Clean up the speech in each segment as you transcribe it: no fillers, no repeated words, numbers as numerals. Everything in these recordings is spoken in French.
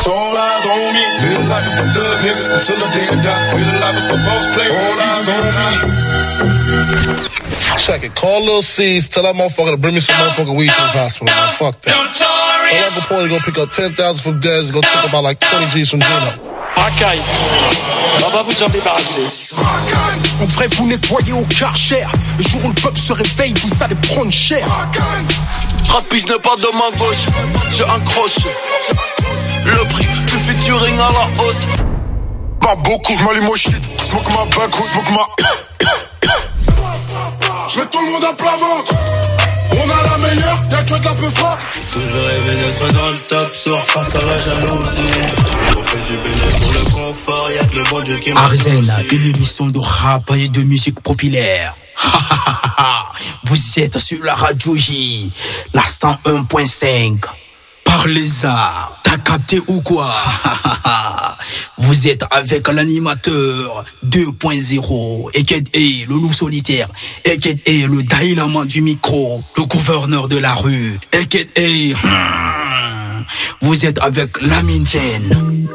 All eyes on me. Live the life of a thug nigga until the day I die. Live the life of a boss player. All eyes on me. Check it. Call Lil C's. Tell that motherfucker to bring me some motherfucking weed to the hospital, man. Fuck that. Tell Uncle Porty to go pick up 10,000 from Dez and go take about like 20 G's from Gino. Racaille. On va vous en débarrasser. On devrait vous nettoyer au Karcher. Le jour où le peuple se réveille, vous allez prendre cher. Rapide n'est pas de main gauche, j'ai un crochet. Le prix du featuring à la hausse. Pas beaucoup, j'm'allume au shit. Smoke ma back, smoke ma. J'mets tout le monde à plat ventre. On a la meilleure, y'a que de la peu froid. Toujours rêvé d'être dans le top, sur face à la jalousie. On fait du bénéfice pour le confort, y'a que le bon Dieu qui m'a. Arzen, une émission de rap et de musique populaire. Vous êtes sur la radio J, la 101.5. Parlez-en, t'as capté ou quoi? Vous êtes avec l'animateur 2.0, Eked le loup solitaire, Eked le Dailama du micro, le gouverneur de la rue, Eked vous êtes avec Lamintène.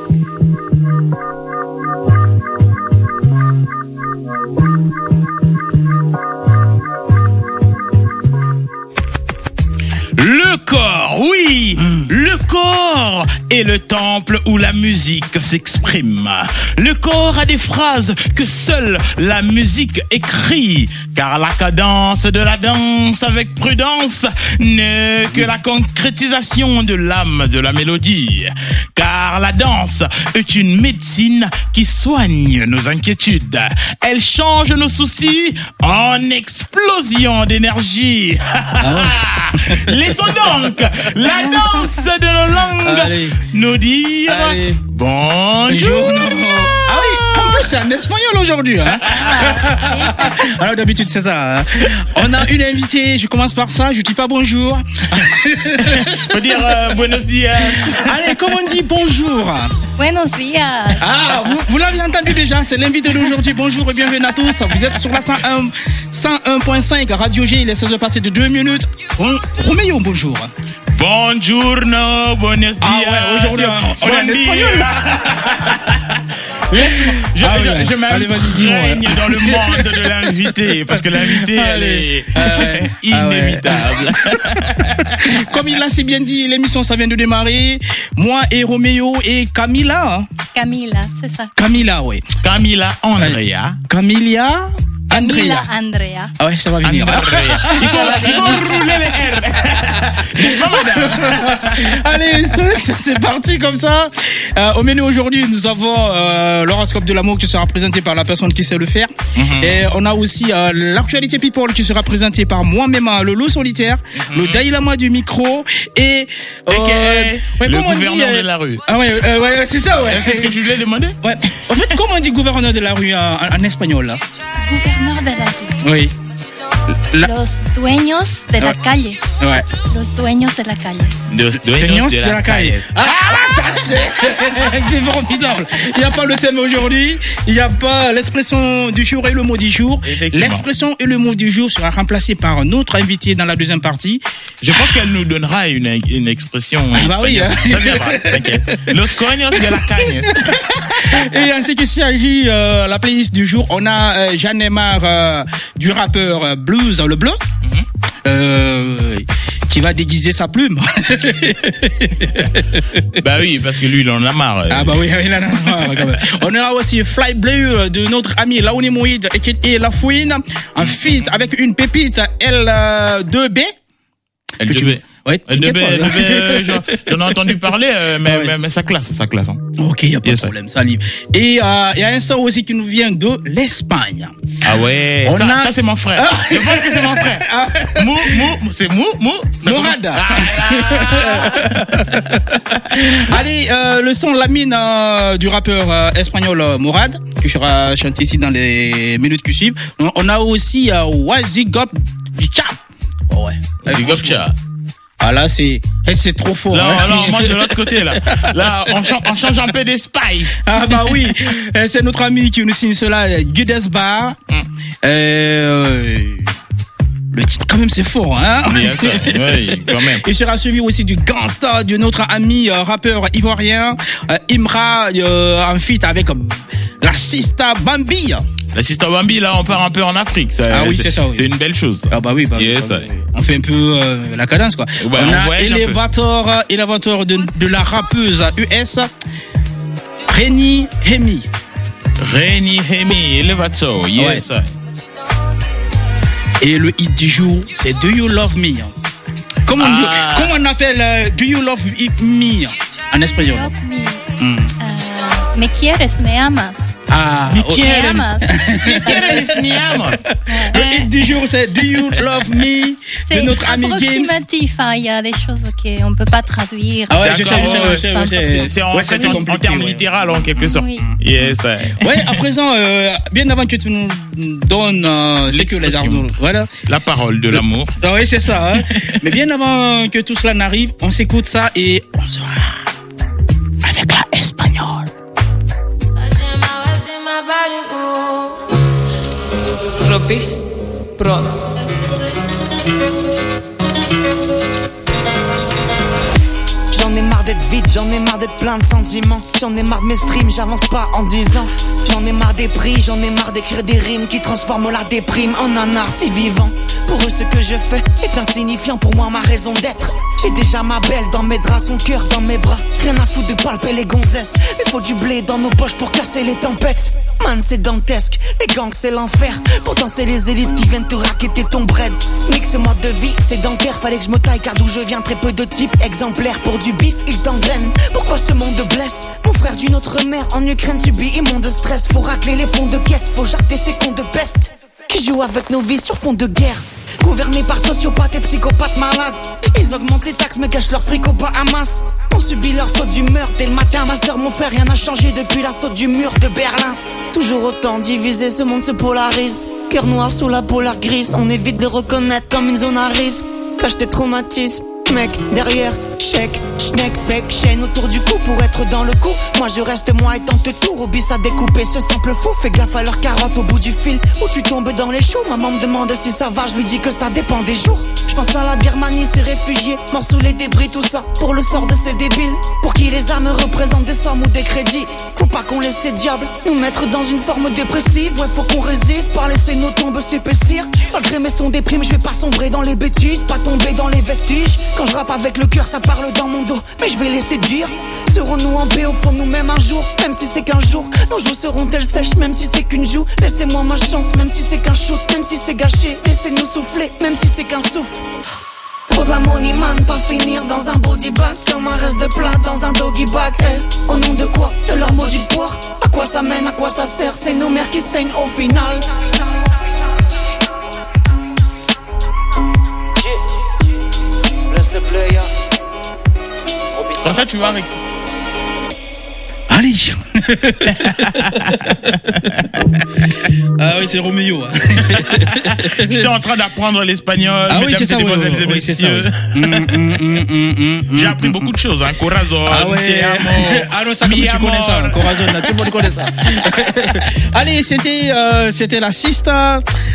Le corps, oui, le corps est le temple où la musique s'exprime. Le corps a des phrases que seule la musique écrit, car la cadence de la danse avec prudence n'est que la concrétisation de l'âme de la mélodie. Car la danse est une médecine qui soigne nos inquiétudes. Elle change nos soucis en explosion d'énergie. Laissons donc la danse de nos langues nous dire bonjour. Ah oui, en plus c'est en espagnol aujourd'hui. Hein. Alors d'habitude c'est ça. Hein. On a une invitée, je commence par ça, je dis pas bonjour. Faut dire buenos dias. Allez, comment on dit bonjour? Buenos dias. Ah, vous l'avez entendu déjà, c'est l'invité d'aujourd'hui. Bonjour et bienvenue à tous. Vous êtes sur la 101.5 Radio G, il est 16h passé de 2 minutes. Roméo, bonjour. Buongiorno, buenos dias. Ah ouais, aujourd'hui on est en espagnol. Je m'imprègne dans le monde de l'invité, parce que l'invité, elle est inévitable. Comme il l'a si bien dit, l'émission, ça vient de démarrer. Moi et Roméo et Camila. Hein. Camila, c'est ça. Camila, oui. Camila Andrea. Camila Andrea. Ah ouais, ça va venir. Il faut rouler les R. N'est-ce pas, madame? Allez, c'est parti comme ça. Au menu aujourd'hui, nous avons l'horoscope de l'amour qui sera présenté par la personne qui sait le faire. Et on a aussi l'actualité people qui sera présentée par moi-même, le loup solitaire, le Dailama du micro et le gouverneur de la rue. Ah ouais, c'est ça, ouais. C'est ce que tu voulais demander? Ouais. En fait, comment on dit gouverneur de la rue en espagnol là? Gouverneur de la rue. Oui. Los dueños de la calle. Ouais. Los dueños de la calle. Los dueños de la calle. Ah, ça c'est formidable. Il n'y a pas le thème aujourd'hui. Il n'y a pas l'expression du jour et le mot du jour. L'expression et le mot du jour sera remplacé par notre invité dans la deuxième partie. Je pense qu'elle nous donnera une expression. Ah bah oui. Hein. Ça viendra, t'inquiète. Los coños de la calle. Et ainsi que s'agit la playlist du jour, on a Jeanne Neymar du rappeur Blues le Bleu. Qui va déguiser sa plume. Bah oui, parce que lui, il en a marre. Ah bah oui, il en a marre quand même. On aura aussi Fly Blue de notre ami Laouni Moïd et La Fouine, en feat avec une pépite L2B. L2B. Ouais, j'en ai entendu parler, mais ça classe. Hein. Ok, y a pas de problème, ça livre. Et il y a un son aussi qui nous vient de l'Espagne. Ah ouais, ça c'est mon frère. Je pense que c'est mon frère. C'est Morad. Allez, le son Lamine du rappeur espagnol Morad, qui sera chanté ici dans les minutes qui suivent. On a aussi Wazigop Cha. Oh ouais. Wazigop Cha. Ah là c'est trop fort. Non, moi de l'autre côté là on change un peu des spices. Ah bah oui, c'est notre ami qui nous signe cela, Judas Bar. Le titre, quand même, c'est fort, hein? Bien sûr, oui, quand même. Il sera suivi aussi du Gangsta, de notre ami rappeur ivoirien, Imra, en feat avec la Sista Bambi. La Sista Bambi, là, on part un peu en Afrique. Ça, ah oui, c'est ça, oui. C'est une belle chose. Ah bah oui, yes, bah, oui. On fait un peu la cadence, quoi. Ouais, on a Elevator de la rappeuse US, Reni Hemi. Elevator, yes. Ouais. Et le hit du jour, c'est Do You Love Me? Comment on appelle Do You Love Me en espagnol? Love me. Me quieres, me amas. Me quieres, me amas. Le hit du jour, c'est Do You Love Me de notre ami James. C'est approximatif, hein. Il y a des choses qu'on ne peut pas traduire. Ah ouais, je sais. C'est en termes littéral, en quelque sorte. Oui. Yes. Ouais, à présent, bien avant que tu nous donnes c'est que les armes, voilà. La parole de l'amour. Ah oui, c'est ça. Hein. Mais bien avant que tout cela n'arrive, on s'écoute ça et on sera avec la espagnole. Propis Prod. J'en ai marre d'être vide, j'en ai marre d'être plein de sentiments. J'en ai marre de mes streams, j'avance pas en 10 ans. J'en ai marre des prix, j'en ai marre d'écrire des rimes qui transforment la déprime en un art si vivant. Pour eux ce que je fais est insignifiant, pour moi ma raison d'être. J'ai déjà ma belle dans mes draps, son cœur dans mes bras. Rien à foutre de palper les gonzesses, mais faut du blé dans nos poches pour casser les tempêtes. Man c'est dantesque, les gangs c'est l'enfer. Pourtant c'est les élites qui viennent te racketter ton bread. Mix mode de vie sédentaire, fallait que je me taille car d'où je viens très peu de types exemplaires. Pour du bif il t'engraine, pourquoi ce monde blesse? Mon frère d'une autre mère en Ukraine subit immonde stress. Faut racler les fonds de caisse, faut jarter ces cons de peste qui jouent avec nos vies sur fond de guerre. Gouvernés par sociopathes et psychopathes malades. Ils augmentent les taxes mais cachent leur fric aux Bahamas. On subit leur saut d'humeur dès le matin. Ma soeur, mon frère, rien n'a changé depuis la saute du mur de Berlin. Toujours autant divisé, ce monde se polarise. Cœur noir sous la polar grise. On évite de reconnaître comme une zone à risque. Cache tes traumatismes, mec, derrière. Chèque, schneck, fake, chaîne autour du cou pour être dans le coup. Moi je reste moi et tente tout, au bis à découper ce simple fou. Fais gaffe à leurs carottes au bout du fil où tu tombes dans les choux. Maman me demande si ça va, je lui dis que ça dépend des jours. Je pense à la Birmanie, ces réfugiés morts sous les débris, tout ça pour le sort de ces débiles. Pour qui les âmes représentent des sommes ou des crédits. Faut pas qu'on laisse ces diables nous mettre dans une forme dépressive. Ouais, faut qu'on résiste, pas laisser nos tombes s'épaissir. Malgré mes sons déprimes, je vais pas sombrer dans les bêtises, pas tomber dans les vestiges. Quand je rappe avec le cœur, ça parle dans mon dos, mais je vais laisser dire. Serons-nous en paix au fond de nous-mêmes un jour? Même si c'est qu'un jour, nos joues seront-elles sèches? Même si c'est qu'une joue, laissez-moi ma chance. Même si c'est qu'un shoot, même si c'est gâché, laissez-nous souffler, même si c'est qu'un souffle. Faut de la money man, pas finir dans un body bag, comme un reste de plat dans un doggy bag. Au nom de quoi? De leur maudite poire. À quoi ça mène, à quoi ça sert? C'est nos mères qui saignent au final. Laisse le player. Sans ça, tu vas avec. Allez. Ah oui, c'est Roméo. J'étais en train d'apprendre l'espagnol. Ah oui, c'est ça, mesdemoiselles et messieurs. J'ai appris beaucoup de choses. Hein. Corazon, ah ouais. te amo. Ah non, ça comme tu connais ça. Corazon, tout le monde connaît ça. Allez, c'était la Sista.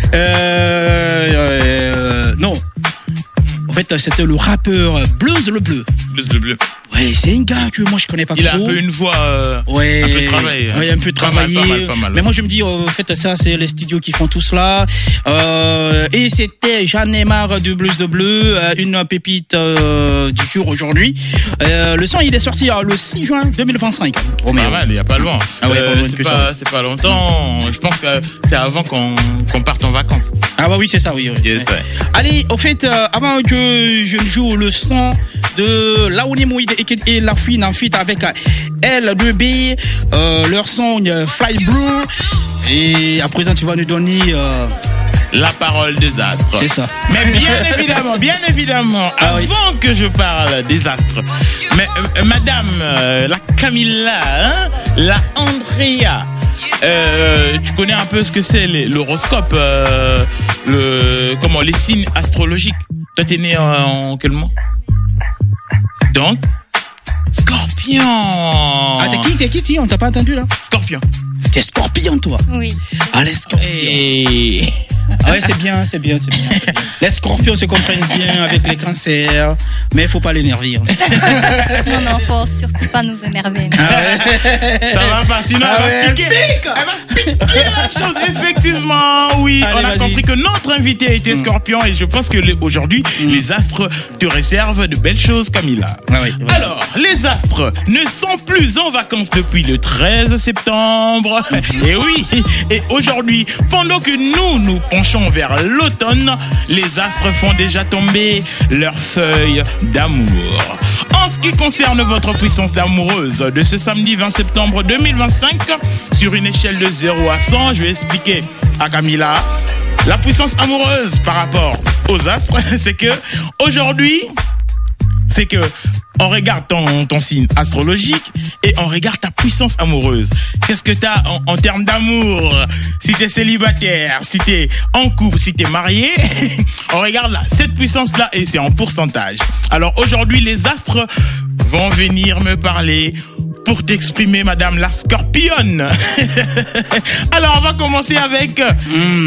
Non. En fait, c'était le rappeur Blues le Bleu. Blues le Bleu. Ouais, c'est un gars que moi je connais pas trop. Il a un peu une voix, ouais, un peu travaillée. Ouais, un peu travaillé. Pas mal. Mais moi je me dis, en fait, ça c'est les studios qui font tout cela. Et c'était J'en ai marre du Blues de Bleu, une pépite du jour aujourd'hui. Le son il est sorti le 6 juin 2025. Pas mal, il y a pas loin. Ah ouais, c'est pas longtemps. Je pense que c'est avant qu'on parte en vacances. Ah bah oui, c'est ça, oui. Yes, ouais. Allez, au fait, avant que je joue le son de Laouni Mouide et La Fine en feat avec L2B, leur son Fly Blue, et à présent tu vas nous donner la parole des astres. C'est ça. Mais bien évidemment, avant que je parle des astres, mais madame, la Camilla, hein, la Andrea, tu connais un peu ce que c'est l'horoscope, les signes astrologiques. Toi, t'es né en quel mois? Donc, Scorpion. Ah, t'es qui? On t'a pas entendu là? Scorpion. T'es Scorpion, toi? Oui. Allez, Scorpion. Ah ouais, c'est bien. Les scorpions se comprennent bien avec les cancers, mais il faut pas l'énerver. Non, faut surtout pas nous énerver. Ça va pas, sinon elle va piquer. Elle va piquer la chose, effectivement. Oui, allez, on a compris que notre invité était scorpion et je pense que aujourd'hui, les astres te réservent de belles choses, Camilla. Alors, les astres ne sont plus en vacances depuis le 13 septembre. Et oui, et aujourd'hui, pendant que nous penchons vers l'automne, les astres font déjà tomber leurs feuilles d'amour. En ce qui concerne votre puissance d'amoureuse de ce samedi 20 septembre 2025, sur une échelle de 0 à 100, je vais expliquer à Camilla la puissance amoureuse par rapport aux astres. C'est que aujourd'hui, on regarde ton signe astrologique et on regarde ta puissance amoureuse. Qu'est-ce que t'as en termes d'amour? Si t'es célibataire, si t'es en couple, si t'es marié, on regarde là, cette puissance-là et c'est en pourcentage. Alors aujourd'hui, les astres vont venir me parler pour t'exprimer, madame la scorpionne. Alors, on va commencer avec 0%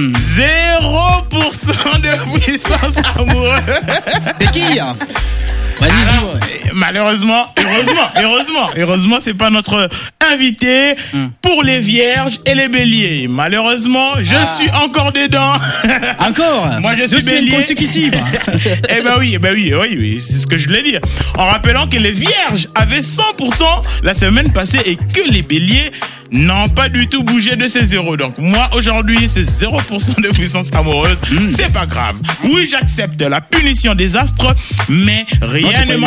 de puissance amoureuse. C'est qui? Alors, malheureusement, heureusement, c'est pas notre invité pour les vierges et les béliers. Malheureusement, je suis encore dedans. Encore? Moi, je suis bélier. Consécutive. Eh ben oui, c'est ce que je voulais dire. En rappelant que les vierges avaient 100% la semaine passée et que les béliers n'ont pas du tout bougé de ces zéros. Donc moi, aujourd'hui, c'est 0% de puissance amoureuse. C'est pas grave. Oui, j'accepte la punition des astres, mais rien ne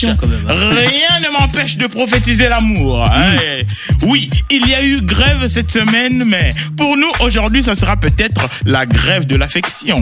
m'empêche de prophétiser l'amour. Oui, il y a eu grève cette semaine, mais pour nous, aujourd'hui, ça sera peut-être la grève de l'affection.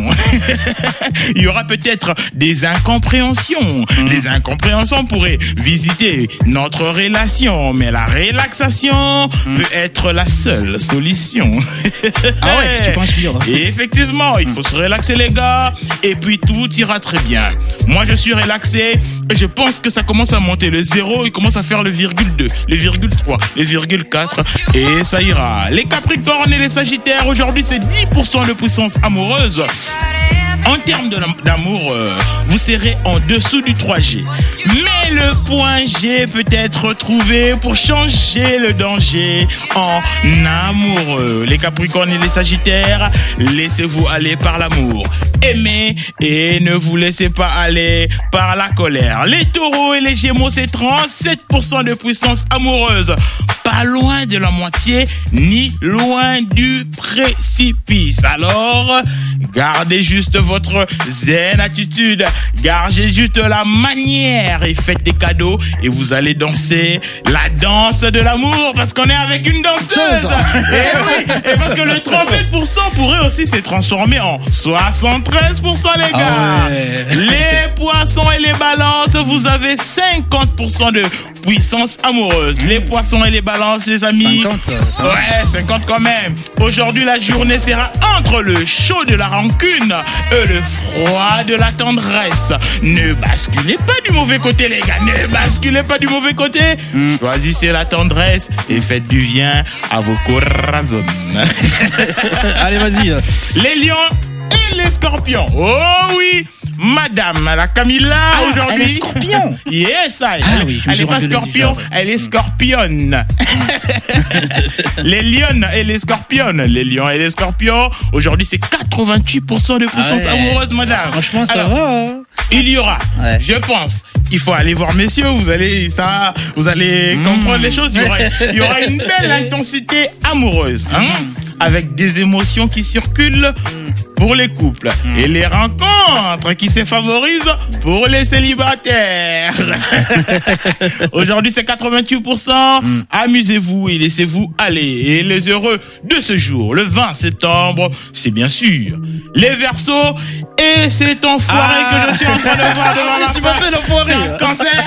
Il y aura peut-être des incompréhensions. Les incompréhensions pourraient visiter notre relation, mais la relaxation peut être la seule solution. Ah ouais, tu penses bien. Et effectivement, il faut se relaxer, les gars, et puis tout ira très bien. Moi, je suis relaxé et je pense que ça commence à monter. Le 0, il commence à faire le virgule 2, le virgule 3, le virgule 4 et ça ira. Les Capricornes et les Sagittaires, aujourd'hui, c'est 10% de puissance amoureuse. En termes d'amour, vous serez en dessous du 3G. Mais le point G peut être trouvé pour changer le danger en amoureux. Les Capricornes et les Sagittaires, laissez-vous aller par l'amour. Aimez et ne vous laissez pas aller par la colère. Les Taureaux et les Gémeaux, c'est 37% de puissance amoureuse. Pas loin de la moitié, ni loin du précipice. Alors, gardez juste votre zen attitude, gardez juste la manière et faites des cadeaux et vous allez danser la danse de l'amour parce qu'on est avec une danseuse. Et oui, et parce que le 37% pourrait aussi se transformer en 73%, les gars. Ah ouais. Les Poissons et les Balances, vous avez 50% de puissance amoureuse. Les Poissons et les Balances, les amis. 50. Ouais, 50 quand même. Aujourd'hui, la journée sera entre le chaud de la rancune et le froid de la tendresse. Ne basculez pas du mauvais côté, les gars. Ne basculez pas du mauvais côté. Choisissez la tendresse et faites du bien à vos corazones. Allez, vas-y. Les lions et les scorpions. Oh oui, madame la Camilla, aujourd'hui. Elle est scorpion. Yes, elle est pas scorpion, elle est scorpionne. Les lions et les scorpionnes. Les lions et les scorpions. Aujourd'hui, c'est 88% de puissance amoureuse, madame. Franchement, ça va. Hein. Il y aura, je pense. Il faut aller voir messieurs, vous allez comprendre les choses. Il y aura une belle intensité amoureuse, hein, avec des émotions qui circulent pour les couples et les rencontres qui se favorisent pour les célibataires. Aujourd'hui, c'est 88%. Amusez-vous et laissez-vous aller. Et les heureux de ce jour, le 20 septembre, c'est bien sûr les Verseaux. Et cet enfoiré que je suis en train de voir devant ma face, c'est un cancer.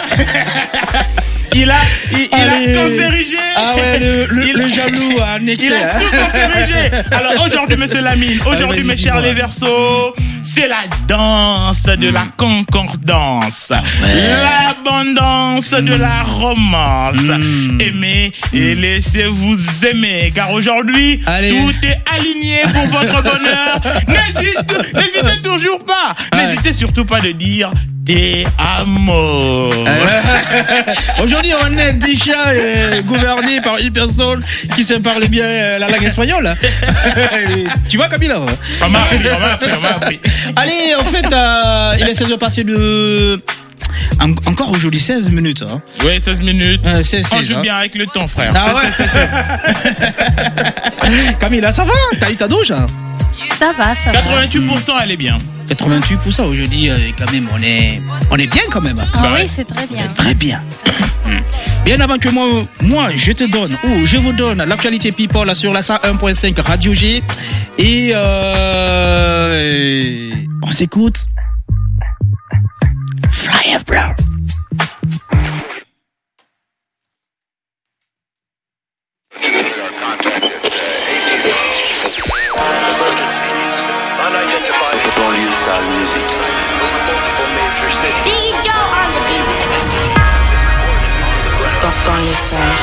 Il a cancérigé. Ah ouais, le jaloux en excès. Il a tout cancérigé. Alors aujourd'hui, monsieur Lamine, mes chers les Verseaux, c'est la danse de la concordance, l'abondance de la romance. Aimez et laissez-vous aimer, car aujourd'hui, tout est aligné pour votre bonheur. N'hésitez toujours pas. N'hésitez surtout pas de dire des amours. Aujourd'hui, on est déjà gouverné par une personne qui sait parler bien la langue espagnole. Tu vois, Camila? On m'a appris. Allez, en fait, il essaie de passer de... Encore aujourd'hui 16 minutes. Hein. Oui, 16 minutes. 16, on joue bien avec le temps, frère. Ah ouais. Camila, ça va? T'as eu ta douche? Ça va. 88%, elle est bien. 88% aujourd'hui, quand même, on est bien quand même. Oui, c'est très bien. Très bien. Bien avant que moi, je vous donne l'actualité people sur la 101.5 Radio G. Et on s'écoute. Fly up, bro. Banlieue sale musique. Biggie Joe on the beat. Banlieue sale.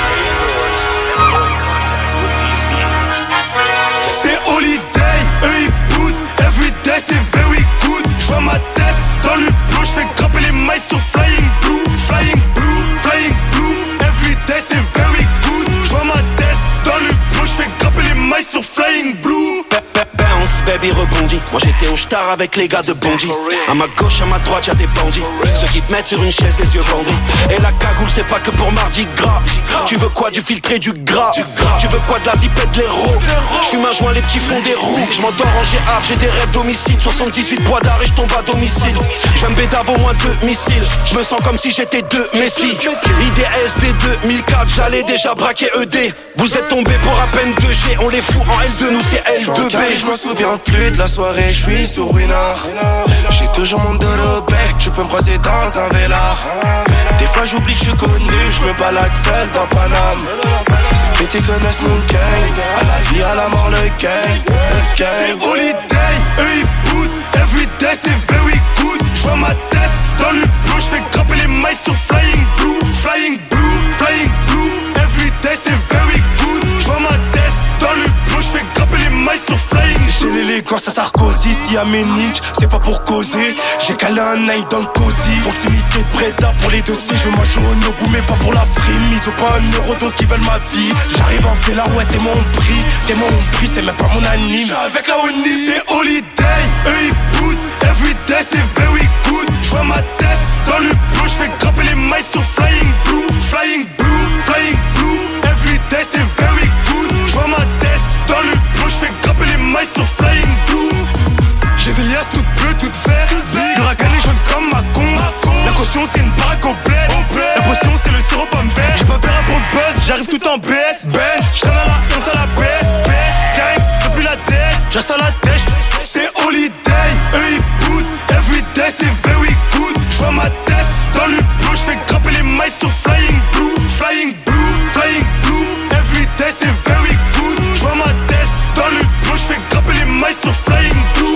C'est holiday, eux ils boot. Everyday c'est very good. J'vois ma tête dans le bleu, j'fais grimper les mailles sur flying blue. Flying blue, flying blue. Everyday c'est very good. J'vois ma tête dans le bleu, j'fais grimper les mailles sur flying blue. Bounce, baby rebondit. Moi j'étais au star avec les gars de Bondy. À ma gauche, à ma droite, y'a des bandits. Ceux qui te mettent sur une chaise, les yeux bandés. Et la cagoule, c'est pas que pour Mardi Gras. Tu veux quoi, du filtré, du gras? Tu veux quoi, de la zipette, de l'héros? J'fume un joint, les petits fonds des roues. J'm'endors en GA, j'ai des rêves d'homicide. 78 bois d'arrêt, j'tombe à domicile. J'vais me bédave au moins 2 missiles. J'me sens comme si j'étais 2 Messi. IDS des 2004, j'allais déjà braquer ED. Vous êtes tombés pour à peine 2G. On les fout en L2, nous c'est L2B. Je me souviens plus de la soirée, je suis sur Winard. J'ai toujours mon dos au bec, tu peux me croiser dans un vélard. Des fois j'oublie que je suis connu, je me balade seul dans Paname. Ces petits connaissent mon gang, à la vie, à la mort, le gang. C'est holiday, eux ils boot. Everyday c'est very good. J'vois ma tête dans le bleu, j'fais grimper les mailles sur flying blue. Flying blue, flying blue. Everyday c'est very good. J'vois ma tête dans le bleu, j'fais grimper les mailles sur flying blue. J'ai l'élégance à Sarkozy, si à mes ninjas, c'est pas pour causer. J'ai calé un nail dans le cosy. Proximité de Breda pour les dossiers. Je veux ma jaune au bout, mais pas pour la frime. Ils ont pas un euro donc ils veulent ma vie. J'arrive en vélo, ouais, t'es mon prix, c'est même pas mon anime. J'suis avec la Oni. C'est holiday, eux ils boot. Everyday c'est very good. J'vois ma tête dans le bleu, j'fais grimper les mailles sur flying blue. Flying blue, flying blue. Everyday c'est very good. J'vois ma tête dans le bleu, j'fais grimper les mailles sur flying blue. J'ai des liasses toutes bleues, toutes vertes. Le racan est jaune comme ma con. La caution c'est une baraque au bled. La potion c'est le sirop pomme vert. J'ai pas peur pour le buzz, j'arrive tout en BS. J'traîne à la once à la baisse. Gang, depuis la tête, j'reste à la tête. C'est holiday, eux ils boot. Everyday c'est very good. J'vois ma tête dans le bleu, j'fais grimper les mailles sur flying blue. Flying blue, flying blue. Everyday c'est very good. J'vois ma tête dans le bleu, j'fais grimper les mailles sur flying blue.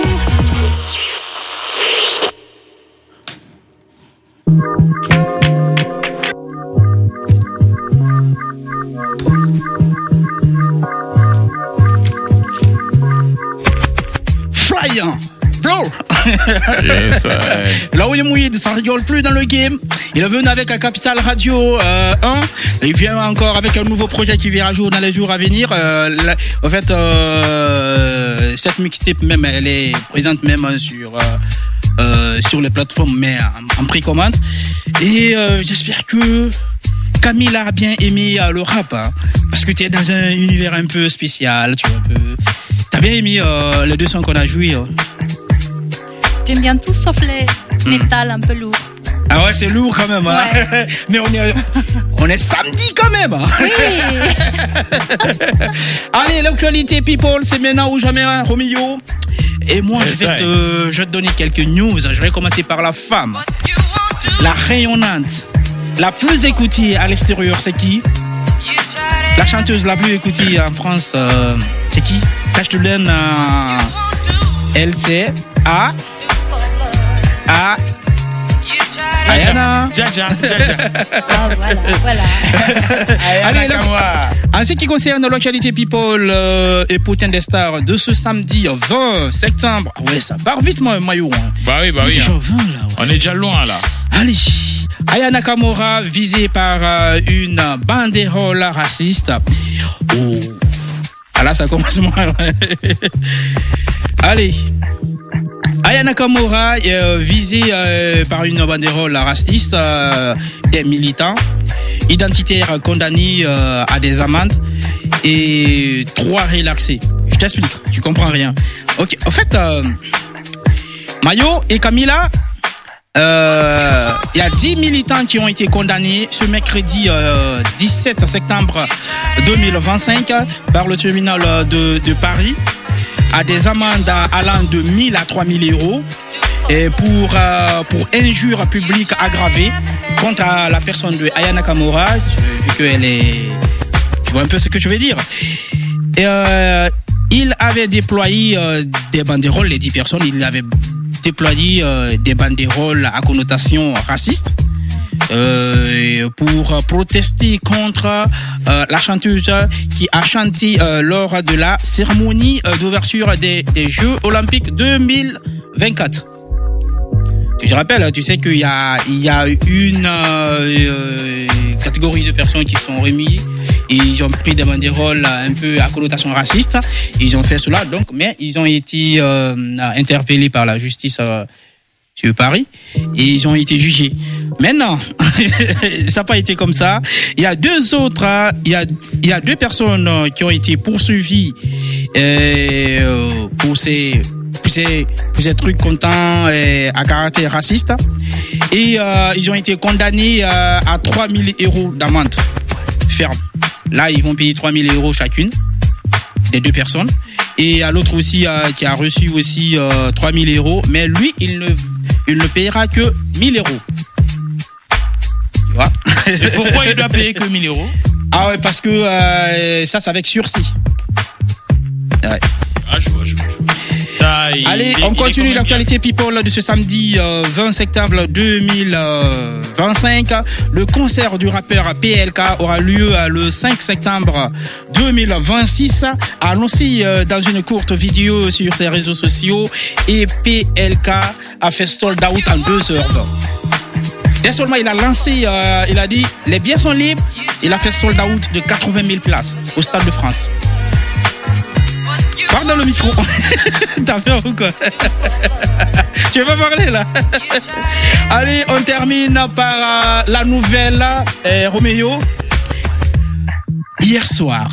Fly, blow. Yes, Là où il est mouillé, ça rigole plus dans le game. Il est venu avec un Capital Radio 1. Il vient encore avec un nouveau projet qui verra jour dans les jours à venir. En fait, cette mixtape même, elle est présente même sur les plateformes, mais en précommande. Et j'espère que Camille a bien aimé le rap, hein, parce que tu es dans un univers un peu spécial, tu vois. T'as bien aimé les deux sons qu'on a joués. J'aime bien tout sauf les métal un peu lourd. Ah ouais, c'est lourd quand même. Hein. Ouais. Mais on est samedi quand même. Oui. Allez, l'actualité people, c'est maintenant ou jamais, hein, Romeo. Et moi, je vais te donner quelques news. Je vais commencer par la femme, la rayonnante, la plus écoutée à l'extérieur. C'est qui? La chanteuse la plus écoutée en France, c'est qui? Là, je te donne. Elle, c'est à Ayana. Jaja. Ah, voilà. Allez, en ce qui concerne l'actualité people et Potin des stars de ce samedi 20 septembre. Ouais, ça part vite, Mayo. Hein. Bah oui. Déjà 20, là, ouais. On est déjà loin, là. Allez. Aya Nakamura visée par une banderole raciste. Oh. Ah là, ça commence mal. Allez. Aya Nakamura visée par une banderole raciste des militants identitaires condamnés à des amendes et 3 relaxés. Je t'explique, tu comprends rien. Ok, en fait, Mayo et Camila, il y a 10 militants qui ont été condamnés ce mercredi 17 septembre 2025 par le tribunal de Paris à des amendes allant de 1000 à 3000 euros et pour injure publique aggravée contre la personne de Aya Nakamura, vu qu'elle est... Tu vois un peu ce que je veux dire. Et il avait déployé des banderoles, les 10 personnes, il avait déployé des banderoles à connotation raciste pour protester contre la chanteuse qui a chanté lors de la cérémonie d'ouverture des Jeux Olympiques 2024. Tu te rappelles, tu sais qu'il y a une catégorie de personnes qui sont remises. Ils ont pris des banderoles un peu à connotation raciste. Ils ont fait cela, donc, mais ils ont été interpellés par la justice sur Paris et ils ont été jugés. Maintenant, ça n'a pas été comme ça. Il y a deux autres, il y a 2 personnes qui ont été poursuivies pour ces trucs comptant à caractère raciste et ils ont été condamnés à 3000 euros d'amende ferme. Là, ils vont payer 3000 euros chacune des 2 personnes. Et à l'autre aussi qui a reçu aussi 3000 euros, mais lui, il ne payera que 1000 euros. Tu vois? Et pourquoi il doit payer que 1000 euros? Ah ouais, parce que ça, c'est avec sursis. Ouais. Ah, je vois. Allez, on continue l'actualité people de ce samedi 20 septembre 2025. Le concert du rappeur PLK aura lieu le 5 septembre 2026, annoncé dans une courte vidéo sur ses réseaux sociaux. Et PLK a fait sold out en 2 heures. Dès seulement il a lancé, il a dit les billets sont libres. Il a fait sold out de 80 000 places au Stade de France. Parle dans le micro. T'as peur ou quoi? Tu veux pas parler là? Allez, on termine par la nouvelle Roméo. Hier soir,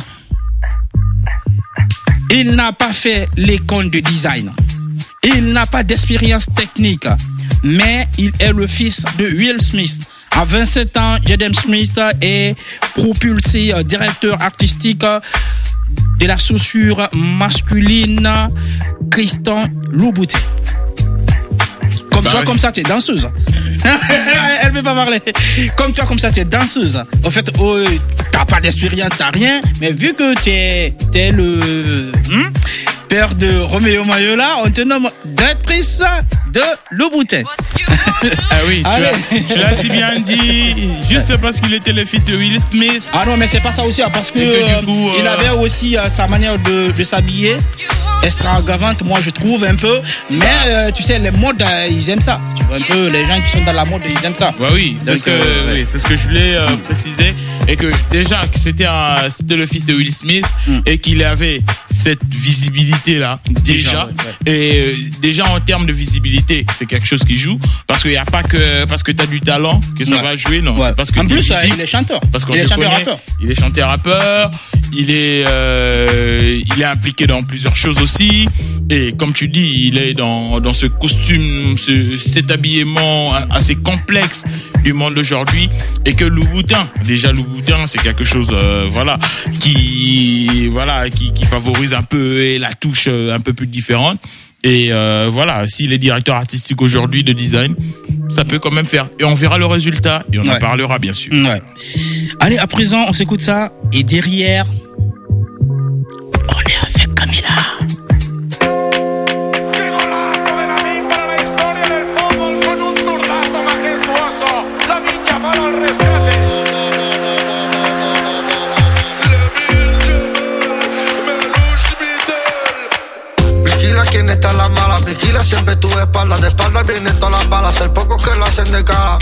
il n'a pas fait l'école de design. Il n'a pas d'expérience technique, mais il est le fils de Will Smith. À 27 ans, Jaden Smith est propulsé directeur artistique de la chaussure masculine Christian Louboutin. Comme toi, comme ça, tu es danseuse. Elle ne veut pas parler. Comme toi, comme ça, tu es danseuse. En fait, t'as pas d'expérience, t'as rien, mais vu que t'es le père de Roméo Mayola, on te nomme directrice de Louboutin. Ah oui, tu l'as si bien dit, juste parce qu'il était le fils de Will Smith. Ah non, mais c'est pas ça aussi, parce que il avait aussi sa manière de s'habiller extravagante, moi je trouve un peu, mais tu sais, les modes, ils aiment ça. Tu vois un peu, les gens qui sont dans la mode, ils aiment ça. Bah oui, c'est ce que je voulais préciser, et que déjà c'était le fils de Will Smith et qu'il avait cette visibilité là déjà. Et déjà en termes de visibilité, c'est quelque chose qui joue, parce qu'il y a pas que parce que t'as du talent que ça va jouer, non. Parce que en plus il est chanteur, il est chanteur-rappeur. Il est chanteur-rappeur, il est impliqué dans plusieurs choses aussi, et comme tu dis, il est dans ce costume, cet habillement assez complexe du monde d'aujourd'hui, et que Louboutin, c'est quelque chose qui favorise un peu et la touche un peu plus différente. Et s'il est directeur artistique aujourd'hui de design, ça peut quand même faire. Et on verra le résultat et on en parlera bien sûr. Ouais. Allez, à présent, on s'écoute ça. Et derrière, on est avec Camila. de espalda vienen todas las balas. Hay pocos que lo hacen de cara.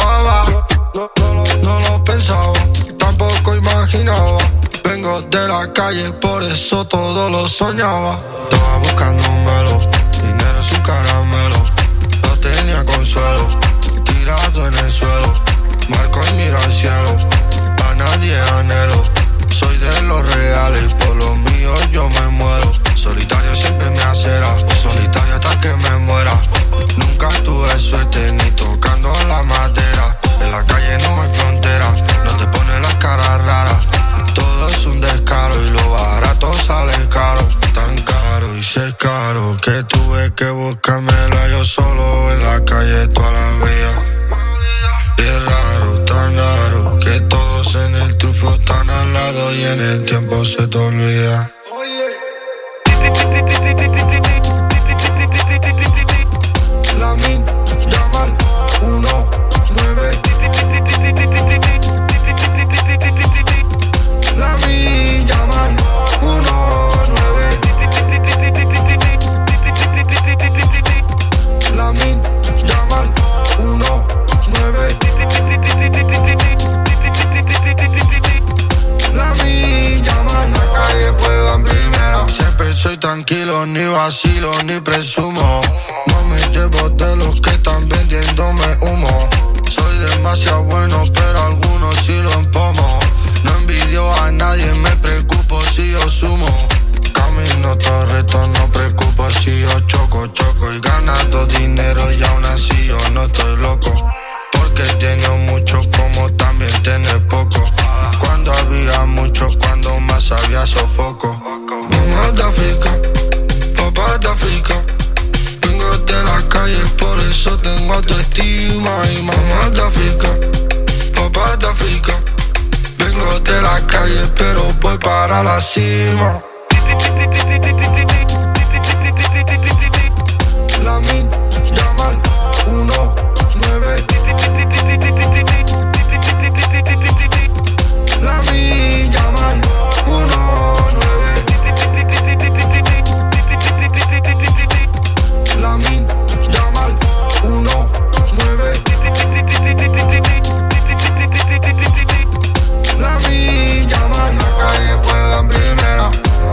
No lo pensaba, tampoco imaginaba. Vengo de la calle, por eso todo lo soñaba. Estaba buscándomelo, dinero es un caramelo. No tenía consuelo, tirado en el suelo. Marco y miro al cielo, a nadie anhelo. Soy de los reales y por los míos yo me muero. Solitario siempre me acera, solitario hasta que me muera. Nunca tuve suerte ni tocando la madera. En la calle no hay frontera, no te ponen las caras raras. Todo es un descaro y lo barato sale caro. Tan caro y si es caro que tuve que buscármela yo solo en la calle toda la vida. Y es raro, tan raro que todos en el trufo están al lado y en el tiempo se te olvida. La min llaman 19. La min llaman 19. La min llaman 19. La min llaman, la calle fuego en primera. Siempre soy tranquilo, ni vacilo, ni presumo. No me llevo de los que están vendiéndome humo. Soy demasiado bueno, pero algunos sí lo empomo. No envidio a nadie, me preocupo si yo sumo. Camino todo reto, no preocupo si yo choco y ganando dinero y aún así yo no estoy loco. Porque he tenido mucho como también tener poco. Cuando había mucho, cuando más había sofoco. Mamá de África, papá de África. Vengo de la calle, por eso tengo autoestima. Y mamá de África, papá de África. Vengo de la calle, pero voy para la cima. La min llaman 19. La min llaman 19. La min llaman 19. La min llaman, la calle fuego en primera.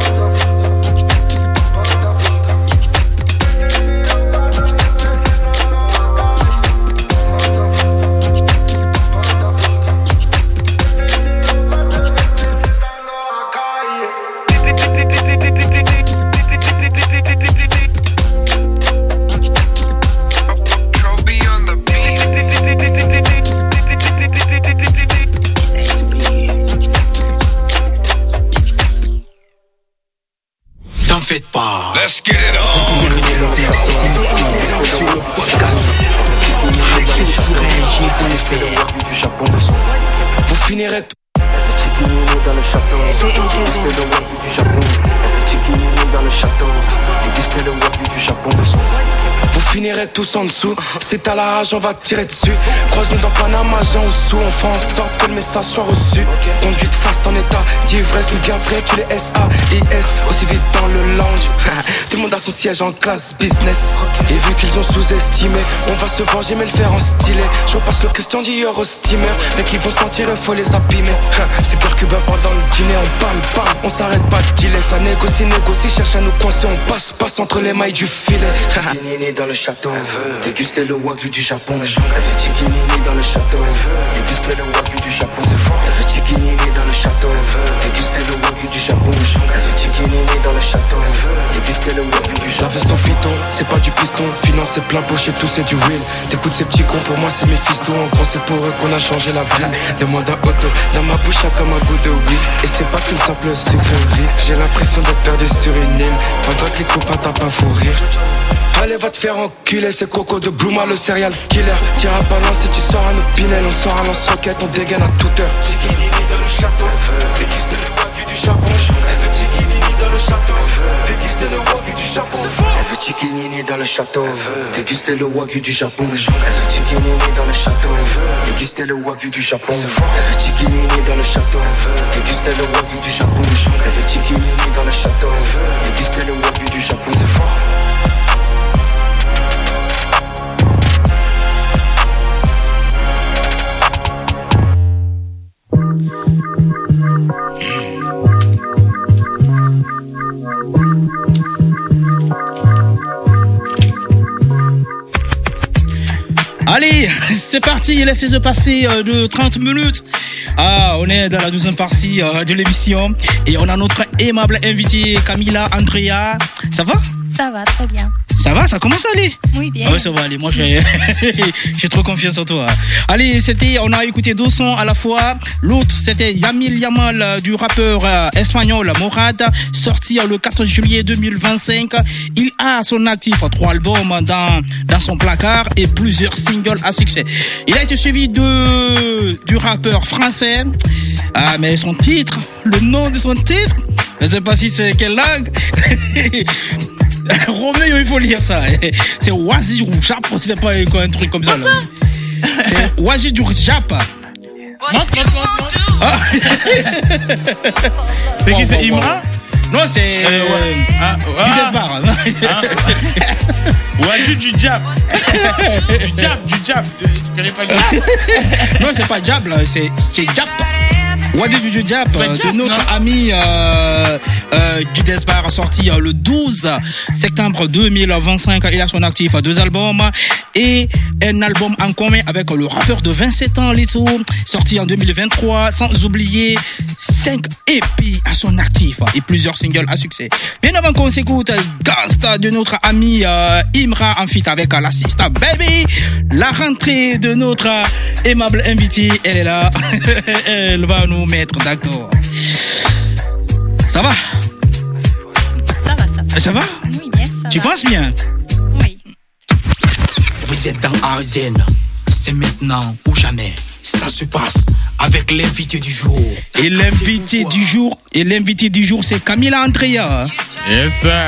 T'en faites pas. Let's get it on. Cette émission sur le podcast radio-j.fr. Vous finirez tout. Dans le château, déguster le wagyu du Japon. Dans le château, déguster le wagyu du Japon. Vous finirez tous en dessous. C'est à la rage, on va tirer dessus. Croise-nous dans Panama, j'ai en sous. On fera en sorte que le message soit reçu. Conduite fast en état d'ivresse, mais bien vrai, tu les S.A.I.S. aussi vite dans le lounge. Tout le monde a son siège en classe business. Et vu qu'ils ont sous-estimé, on va se venger mais le faire en stylé. Je repasse le Christian Dior au steamer. Mais qu'ils vont sentir, il faut les abîmer. C'est clair cubain pendant le dîner, on parle, on s'arrête pas de dealer. Ça négocie, cherche à nous coincer. On passe entre les mailles du filet. Chikinini dans le château, déguster le wagyu du Japon. Elle fait chikinini dans le château, déguster le wagyu du Japon. Elle fait chikinini dans le château, déguster le wagyu du Japon. Elle fait chikinini dans le château, déguster le wagyu du Japon. La veste en python, c'est pas du piston. Financé plein poche et tout c'est du real. T'écoutes ces petits cons, pour moi c'est mes fistons. En gros c'est pour eux qu'on a changé la vie. Demande à Otto, dans ma bouche comme un goût de weed. Et c'est pas qu'une simple sucrerie. J'ai l'impression d'être perdu sur une île, pendant que les copains tapent un fou rire. Allez va te faire enculer, c'est Coco de Bluma, le serial killer. Tire à balance si tu sors un opinel. On te sort un lance-roquette, on dégaine à toute heure. Chikinini dans le château, déguster le wagyu du Japon. Elle veut chikinini dans le château, déguster le wagyu du Japon. Elle veut chikinini dans le château, déguster le wagyu du Japon. Elle veut chikinini dans le château, déguster le wagyu du Japon. Elle veut chikinini dans le château, déguster le wagyu du Japon. Elle veut chikinini dans le château, déguster le wagyu du Japon. C'est parti, il est 16h passé de 30 minutes. On est dans la deuxième partie de l'émission et on a notre aimable invitée Camila Andrea. Ça va? Ça va, très bien. Ça va, ça commence à aller? Oui, bien. Ah ouais, ça va aller. Moi, j'ai trop confiance en toi. Allez, on a écouté deux sons à la fois. L'autre, c'était Yamil Yamal du rappeur espagnol Morad, sorti le 14 juillet 2025. Il a à son actif 3 albums dans son placard et plusieurs singles à succès. Il a été suivi du rappeur français. Mais son titre, le nom de son titre, je ne sais pas si c'est quelle langue. Roméo, il faut lire ça. C'est Wazi du Jap, c'est pas un truc comme ça. Là. C'est Wazi du Jap. C'est qui, c'est Imra? Non, c'est du Desbar. Wazi du Jap. Du Jap. Tu connais pas le Jap? Non, c'est pas Jab, là, c'est Jap. Wadi du Diap de notre ami Gidesbar, sorti le 12 septembre 2025. Il a son actif 2 albums et un album en commun avec le rappeur de 27 ans Lito, sorti en 2023, sans oublier 5 EP à son actif et plusieurs singles à succès. Bien avant qu'on s'écoute Gangsta de notre ami Imra en feat avec la Sista Baby, la rentrée de notre aimable invité, elle est là. Elle va nous mettre d'accord. Ça va? Ça va? Oui, bien, ça tu va. penses bien? Oui. Vous êtes dans Arzen, c'est maintenant ou jamais. Ça se passe avec l'invité du jour. Et l'invité du jour, c'est Camila Andrea. Yes, sir.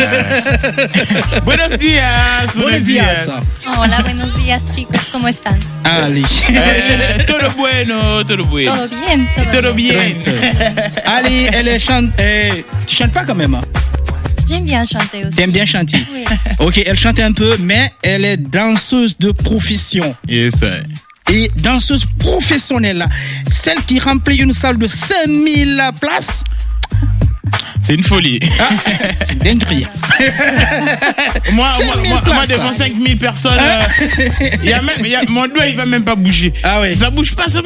Buenos dias. Buenos dias. Hola, buenos días, chicos. ¿Cómo están? Allez. Todo bueno, todo bueno. Todo bien. Allez, elle chante. Tu chantes pas quand même? J'aime bien chanter aussi. T'aimes bien chanter? Oui. Ok, elle chante un peu, mais elle est danseuse de profession. Yes, sir. Et danseuse professionnelle, celle qui remplit une salle de 5000 places. C'est une folie. C'est une dinguerie. Moi, devant 5000 personnes, mon doigt, il va même pas bouger. Ah ouais. Ça bouge pas.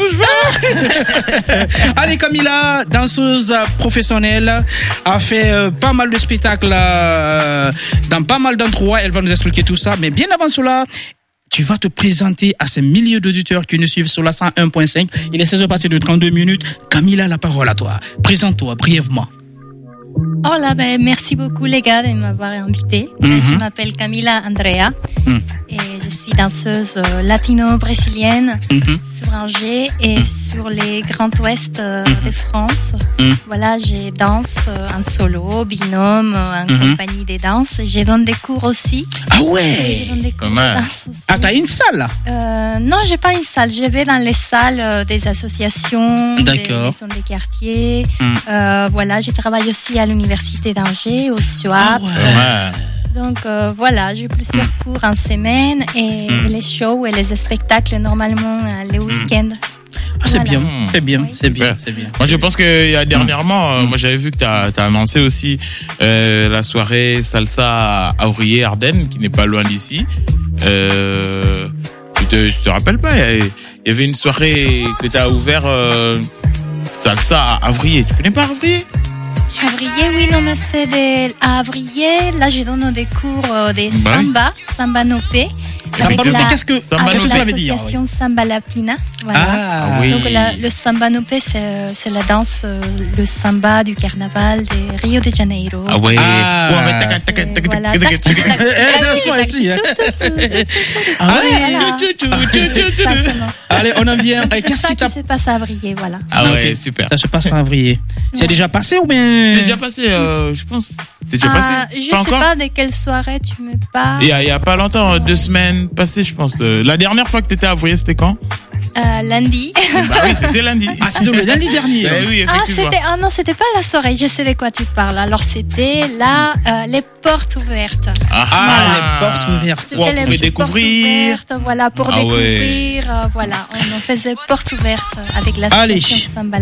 Allez, Camila, danseuse professionnelle, a fait pas mal de spectacles dans pas mal d'endroits. Elle va nous expliquer tout ça. Mais bien avant cela, tu vas te présenter à ces milliers d'auditeurs qui nous suivent sur la 101.5. Il est 16h passé de 32 minutes. Camila, la parole à toi. Présente-toi brièvement. Hola, merci beaucoup les gars de m'avoir invité. Je m'appelle Camila Andrea et je suis danseuse latino-brésilienne sur Angers et sur les Grands Ouest de France. Voilà, je danse en solo, binôme, en compagnie des danses. Je donne des cours aussi. Ah ouais. Je donne des cours de danse aussi. Ah, t'as une salle? Non, j'ai pas une salle. Je vais dans les salles des associations, des maisons des quartiers. Voilà, je travaille aussi à l'université d'Angers, au SUAP. Donc voilà, j'ai plusieurs cours en semaine et les shows et les spectacles normalement les week-ends. Ah, c'est Voilà. bien, c'est bien, Oui. c'est bien. Moi, je pense que dernièrement, moi, j'avais vu que t'as annoncé aussi la soirée salsa à Aurier, Ardennes, qui n'est pas loin d'ici. Je te rappelle pas, il y avait une soirée que t'as ouvert salsa à Avrier. Tu connais pas Avrier? Avrier, oui, non, mais c'est à Avrier. Là, je donne des cours de samba, samba nopé. Samba nopé, qu'est-ce que ça veut dire? L'association Samba Latina. Voilà. Ah oui. Donc le samba nopé, c'est la danse, le samba du carnaval de Rio de Janeiro. Ah ouais. Voilà. Danse-moi ici. Allez, on en vient. Qu'est-ce qui se passe à Avrier, voilà. Ah ouais, super. Ça se passe à Avrier. C'est déjà passé ou bien? C'est déjà passé, je pense. C'est déjà passé. Je sais pas de quelle soirée tu me parles. Il y a pas longtemps, 2 semaines passées, je pense. La dernière fois que t'étais à Avrier, c'était quand? Lundi. Bah oui, c'était lundi. Ah, c'était le lundi dernier. Bah oui, effectivement. C'était pas la soirée. Je sais de quoi tu parles. Alors c'était là, les portes ouvertes. Les portes ouvertes. On pouvait découvrir. Voilà, pour découvrir. Voilà, on faisait portes ouvertes avec l'association Samba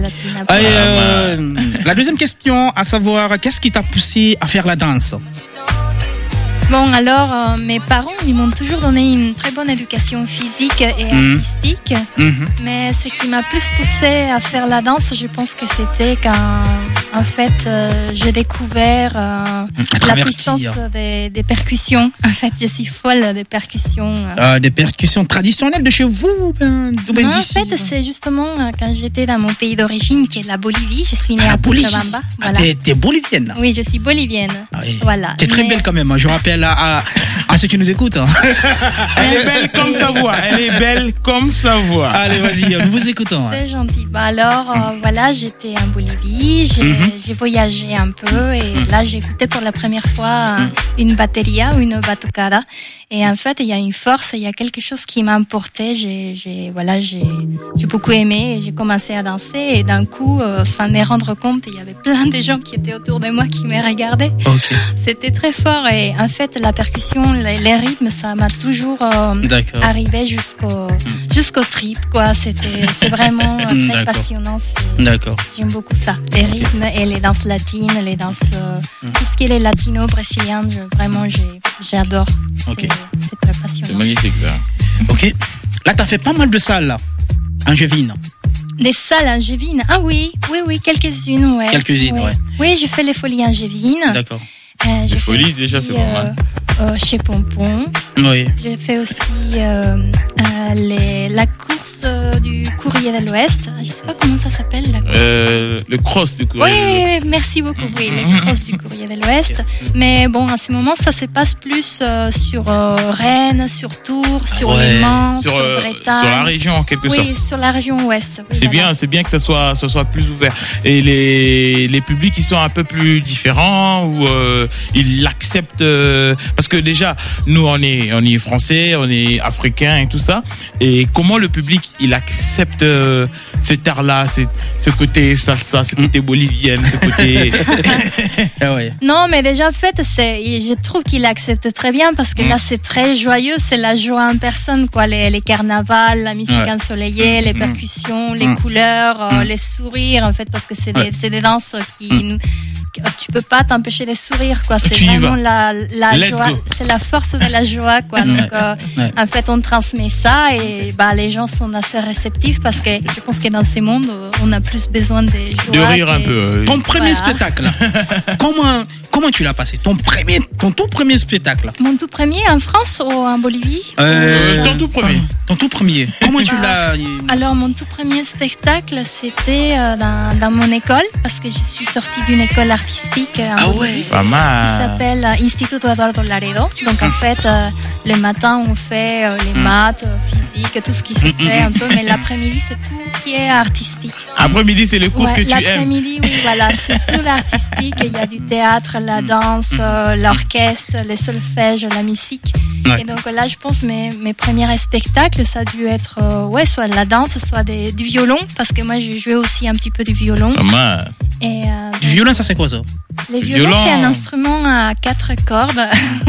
Latina. La deuxième question, à savoir, qu'est-ce qui t'a poussé à faire la danse? Bon, alors, mes parents, ils m'ont toujours donné une très bonne éducation physique et artistique. Mais ce qui m'a plus poussée à faire la danse, je pense que c'était quand, en fait, j'ai découvert la puissance des percussions. En fait, je suis folle des percussions. Des percussions traditionnelles de chez vous, non, en fait, c'est justement quand j'étais dans mon pays d'origine, qui est la Bolivie. Je suis née à Cochabamba. Voilà. T'es bolivienne, là. Oui, je suis bolivienne. Ah oui. Voilà. T'es très belle quand même. Je rappelle à ceux qui nous écoutent. Elle est belle comme sa voix. Elle est belle comme sa voix. Allez, vas-y, nous vous écoutons. C'est gentil. Bah alors, voilà, j'étais en Bolivie. J'ai voyagé un peu et là, j'ai écouté pour la première fois une bateria ou une batucada. Et en fait, il y a une force, il y a quelque chose qui m'a emporté. J'ai beaucoup aimé et j'ai commencé à danser. Et d'un coup, sans me rendre compte, il y avait plein de gens qui étaient autour de moi qui me regardaient. Okay. C'était très fort. Et en fait, la percussion, les rythmes, ça m'a toujours arrivé jusqu'au trip, quoi. C'est vraiment très passionnant. D'accord. J'aime beaucoup ça. Les rythmes et les danses latines, les danses, tout ce qui est les latino brésiliens, j'adore. Okay. C'est très passionnant. C'est magnifique, ça. Ok. Là, t'as fait pas mal de salles, là. Angevine. Des salles angevines. Ah oui, quelques-unes, ouais. Quelques-unes, ouais. Oui, j'ai fait les folies angevines. D'accord. Les folies, déjà, c'est pas mal. Chez Pompon. Oui. J'ai fait aussi la course du Courrier de l'Ouest. Je sais pas comment ça s'appelle, la course. Le cross du Courrier de l'Ouest. Oui, merci beaucoup. Oui, le cross du Courrier de l'Ouest. Mais bon, à ce moment, ça se passe plus sur Rennes, sur Tours, sur Le Mans, sur Bretagne. Sur la région, en quelque sorte. Oui, sur la région ouest. Oui, c'est bien que ça soit plus ouvert. Et les publics, ils sont un peu plus différents ou ils l'acceptent parce que déjà, nous, on est français, on est africain et tout ça. Et comment le public, il accepte cet art-là, ce côté salsa, ce côté bolivienne, ce côté... Non, mais déjà, en fait, je trouve qu'il accepte très bien parce que là, c'est très joyeux, c'est la joie en personne, quoi. Les carnavals, la musique ensoleillée, les percussions, les couleurs, les sourires, en fait, parce que c'est des danses qui... Tu peux pas t'empêcher de sourire, quoi. C'est vraiment la joie, c'est la force de la joie, quoi. Donc, en fait, on transmet ça et les gens sont assez réceptifs parce que je pense que dans ces mondes, on a plus besoin de joie. De rire un peu. Ton premier spectacle, comment tu l'as passé? Ton tout premier spectacle? Mon tout premier en France ou en Bolivie? Ton tout premier. Ton tout premier. Comment tu l'as? Alors, mon tout premier spectacle, c'était dans mon école parce que je suis sortie d'une école artistique en Bolivie, pas mal. Qui s'appelle Instituto Eduardo Laredo. Donc en fait, le matin on fait les maths, physique, tout ce qui se fait un peu, mais l'après-midi c'est tout qui est artistique. Après-midi c'est le cours que tu aimes. L'après-midi, oui, voilà, c'est tout l'artistique. Il y a du théâtre, la danse, l'orchestre, le solfège, la musique. Et donc là, je pense mes premiers spectacles, ça a dû être soit de la danse, soit du violon, parce que moi j'ai joué aussi un petit peu du violon. Et du violon, ça c'est quoi ça? Le violon, c'est un instrument à 4 cordes.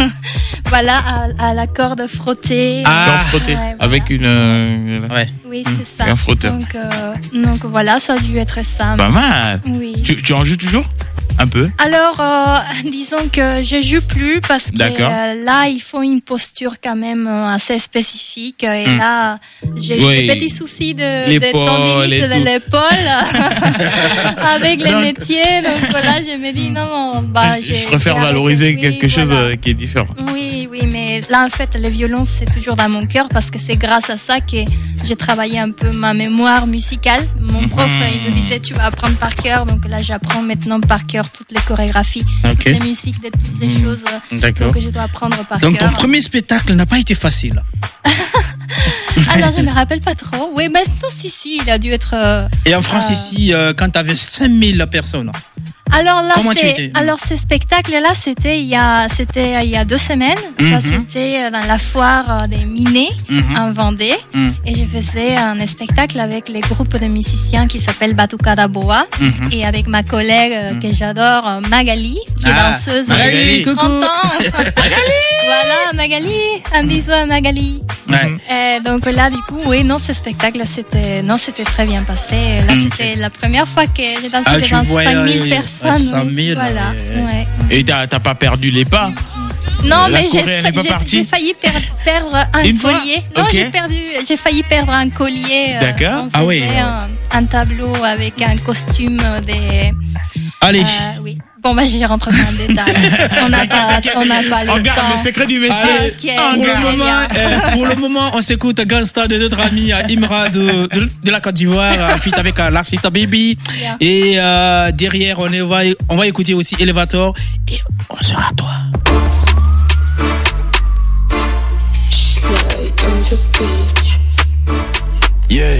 Voilà, à la corde frottée. Frottée, voilà. Avec une... Oui, c'est ça. Un frotteur. Donc voilà, ça a dû être ça. Pas mal. Oui. Tu en joues toujours? Un peu. Alors, disons que je joue plus parce que là, il faut une posture quand même assez spécifique. Et là, j'ai eu des petits soucis de tendinite de l'épaule avec les métiers. Donc voilà, je me dis non, je préfère valoriser quelque chose qui est différent. Oui, mais là, en fait, le violon, c'est toujours dans mon cœur parce que c'est grâce à ça que j'ai travaillé un peu ma mémoire musicale. Mon prof, il me disait, tu vas apprendre par cœur. Donc là, j'apprends maintenant par cœur toutes les chorégraphies, toutes les musiques, toutes les choses que je dois apprendre par cœur. Donc ton premier spectacle n'a pas été facile. Alors je me rappelle pas trop. Oui, mais si, il a dû être... Et en France ici, quand tu avais 5000 personnes. Alors là, ces spectacles-là, c'était il y a 2 semaines. Ça, c'était dans la foire des Minets en Vendée. Et je faisais un spectacle avec les groupes de musiciens qui s'appelle Batucada Boa et avec ma collègue que j'adore, Magali, qui est danseuse depuis 30 ans. Voilà, Magali, un bisou à Magali. Et donc là, du coup, ce spectacle, c'était très bien passé. Là, c'était la première fois que j'ai dansé devant 5000 personnes. 5000, voilà. Et t'as pas perdu les pas? Non, La mais Corée, elle est pas partie. j'ai failli perdre un Une fois collier. Non, Ok. j'ai failli perdre un collier. D'accord. On Ah oui. faisait un tableau avec un costume des. Allez. Oui. Bon, bah, j'y rentre pas en détail. On n'a pas le On garde temps. le secret du métier. Ok, Pour le, très moment, bien. pour le moment, on s'écoute Gangsta de notre ami Imra de la Côte d'Ivoire, feat avec l'artiste Baby. Bien. Et derrière, on va écouter aussi Elevator et on sera à toi. Yeah.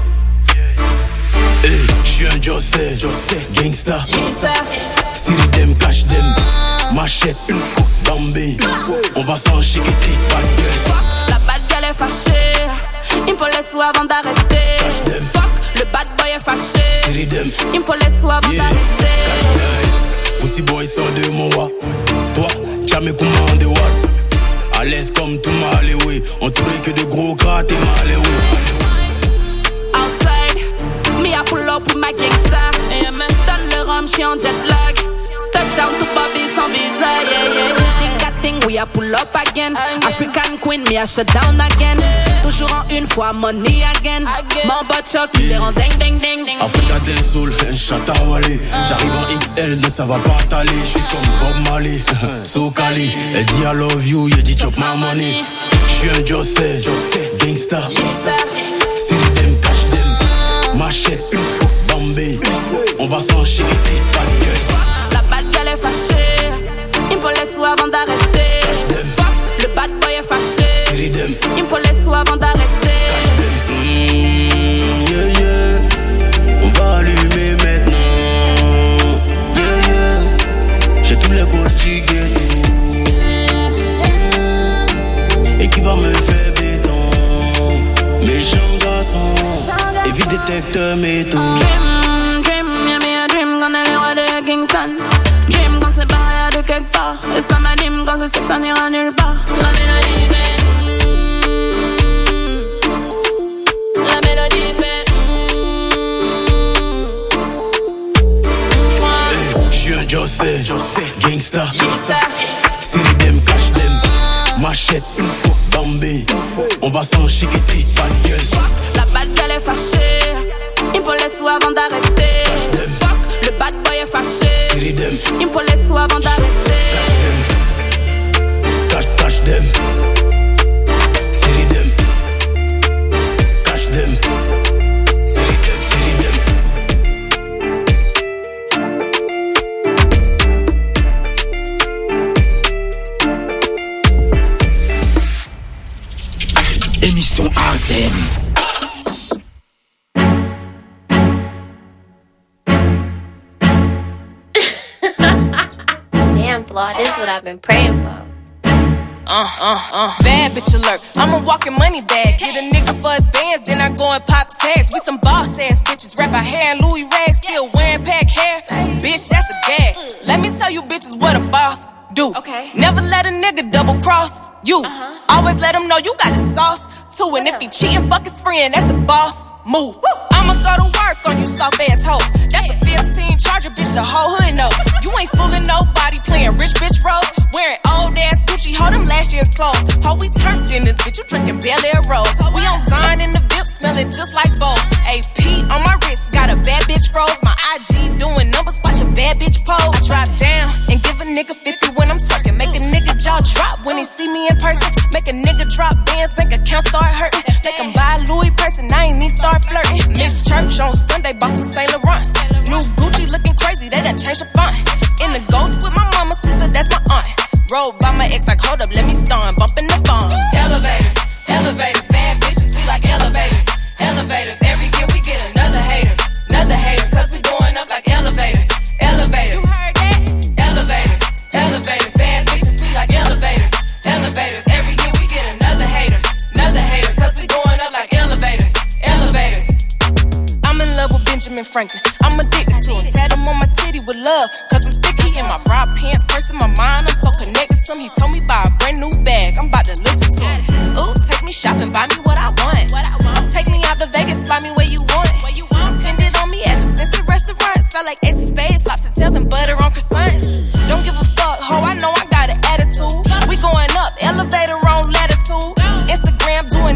Hey, j'suis un José, gangsta. City dem, cash dem. Machette, une fois, Bambé. On va s'en chiqueter, pas de gueule. La bad girl est fâchée. Il me faut les sous avant d'arrêter. Fuck, le bad boy est fâché. City dem. Il me faut les sous avant d'arrêter. Pussy boy sort de mon wa. Toi, jamais commandé what? À l'aise comme tout Maléoué. Entouré que de gros gras, t'es Maléoué. Outside, me I pull up with my gangsta. Donne le rhum, j'suis en jet lag. Touchdown to Bobby sans visa, yeah. Thing, we a pull up again. African queen, me a shut down again. Toujours en une fois, money again. Mon bot choc, il les rend ding ding ding ding. Africa del Soul, un chatawale. J'arrive en XL, donc ça va pas t'aller. J'suis comme Bob Marley, so Cali. Elle dit I love you, il dit chop my money. J'suis un José, gangsta. City dem, cash dem. Machette, une fois, Bambé. On va s'en chiqueter, pas de gueule. La bad girl est fâchée. Il me faut les sous avant d'arrêter. Fuck, le bad boy est fâché. Il me faut les sous avant d'arrêter. Yeah, yeah. On va allumer maintenant. Yeah, yeah. J'ai tous les codes du ghetto. Et qui va me faire béton? Méchant garçon. Évite détecteur métaux. Dream, yeah, me a dream. Qu'on est les rois de Kingston. Dream, qu'on s'est barré de quelque part. Et ça m'anime quand je sais que ça n'ira nulle part. La mélodie fait. La mélodie fait. J'suis un José, gangsta. City dem, cash dem. Machette, une fois, Bambé. On va s'en chiqueter, pas de gueule. La bad girl est fâchée. Il me faut les sous avant d'arrêter. Fuck, le bad boy est fâché. Il me faut les sous avant d'arrêter. Cash dem. City dem. Cash dem. City dem. Émission Artem. Damn, Lord, this is what I've been praying for. Bad bitch alert. I'm a walking money bag. Get a nigga for his bands, then I go and pop tags. We some boss ass bitches. Wrap our hair in Louis rags, still wearing pack hair. Bitch, that's a gag. Let me tell you bitches what a boss do. Okay. Never let a nigga double cross you. Always let him know you got the sauce too. And if he cheating, fuck his friend, that's a boss move. I'ma go to work on you soft ass hoes. That's a 15 Charger, bitch, the whole hood know. You ain't fooling nobody, playing rich bitch roles. Wearing old ass Gucci, hold them last year's clothes. How we turned in this bitch, you drinking Bel Air Rose. We on Dine in the VIP, smelling just like both. AP on my wrist, got a bad bitch froze. My IG doing numbers, watch a bad bitch pose. I drop down and give a nigga 50 when I'm twerking. Make a nigga jaw drop when he see me in person. Make a nigga drop bands, make account start hurting. Make him buy a Louis purse and I ain't need start flirting. Miss Church on Sunday, bought some Saint Laurent. New Gucci looking crazy, they done changed the font. In the ghost with my mama, sister, that's my aunt. Rolled by my ex, like, hold up, let me stun, bumping the phone. Elevators, elevators, bad bitches, we like elevators. Elevators, every year we get another hater. Another hater, cause we going up like elevators. Elevators, you heard that? Elevators, elevators, bad bitches, we like elevators. Elevators, every year we get another hater. Another hater, cause we going up like elevators. Elevators. I'm in love with Benjamin Franklin. I'm addicted to him. Tat him on my titty with love. Cause I'm sticky in my bra pants. First in my mind, I'm so connected to him. He told me buy a brand new bag. I'm about to listen to him. Ooh, take me shopping, buy me what I want. Take me out to Vegas, fly me where you want. Spend it on me at expensive restaurants. I like ace of spades, lobster tails, and butter on croissants. Don't give a fuck, ho, I know I got an attitude. We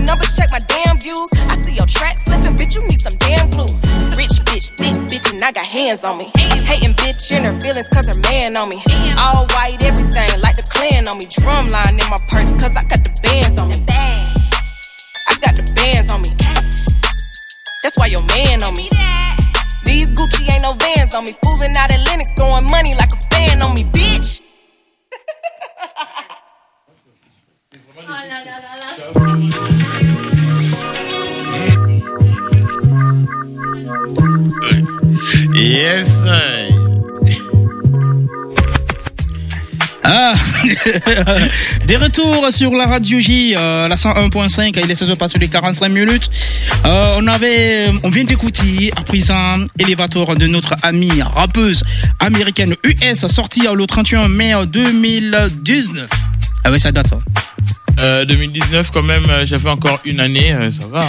numbers, check my damn views. I see your track slipping, bitch, you need some damn glue. Rich bitch, thick bitch, and I got hands on me. Hating bitch in her feelings cause her man on me. All white, everything, like the clan on me. Drumline in my purse cause I got the bands on me. I got the bands on me. That's why your man on me. These Gucci ain't no Vans on me. Fooling out at Lennox, throwing money like a fan on me, bitch. Yes. Ah, des retours sur la radio J, la 101.5, il est 16h passé les 45 minutes. On vient d'écouter à présent Elevator de notre amie rappeuse américaine US, sortie le 31 mai 2019. Ah ouais, ça date ça. 2019 quand même, j'avais encore une année, ça va.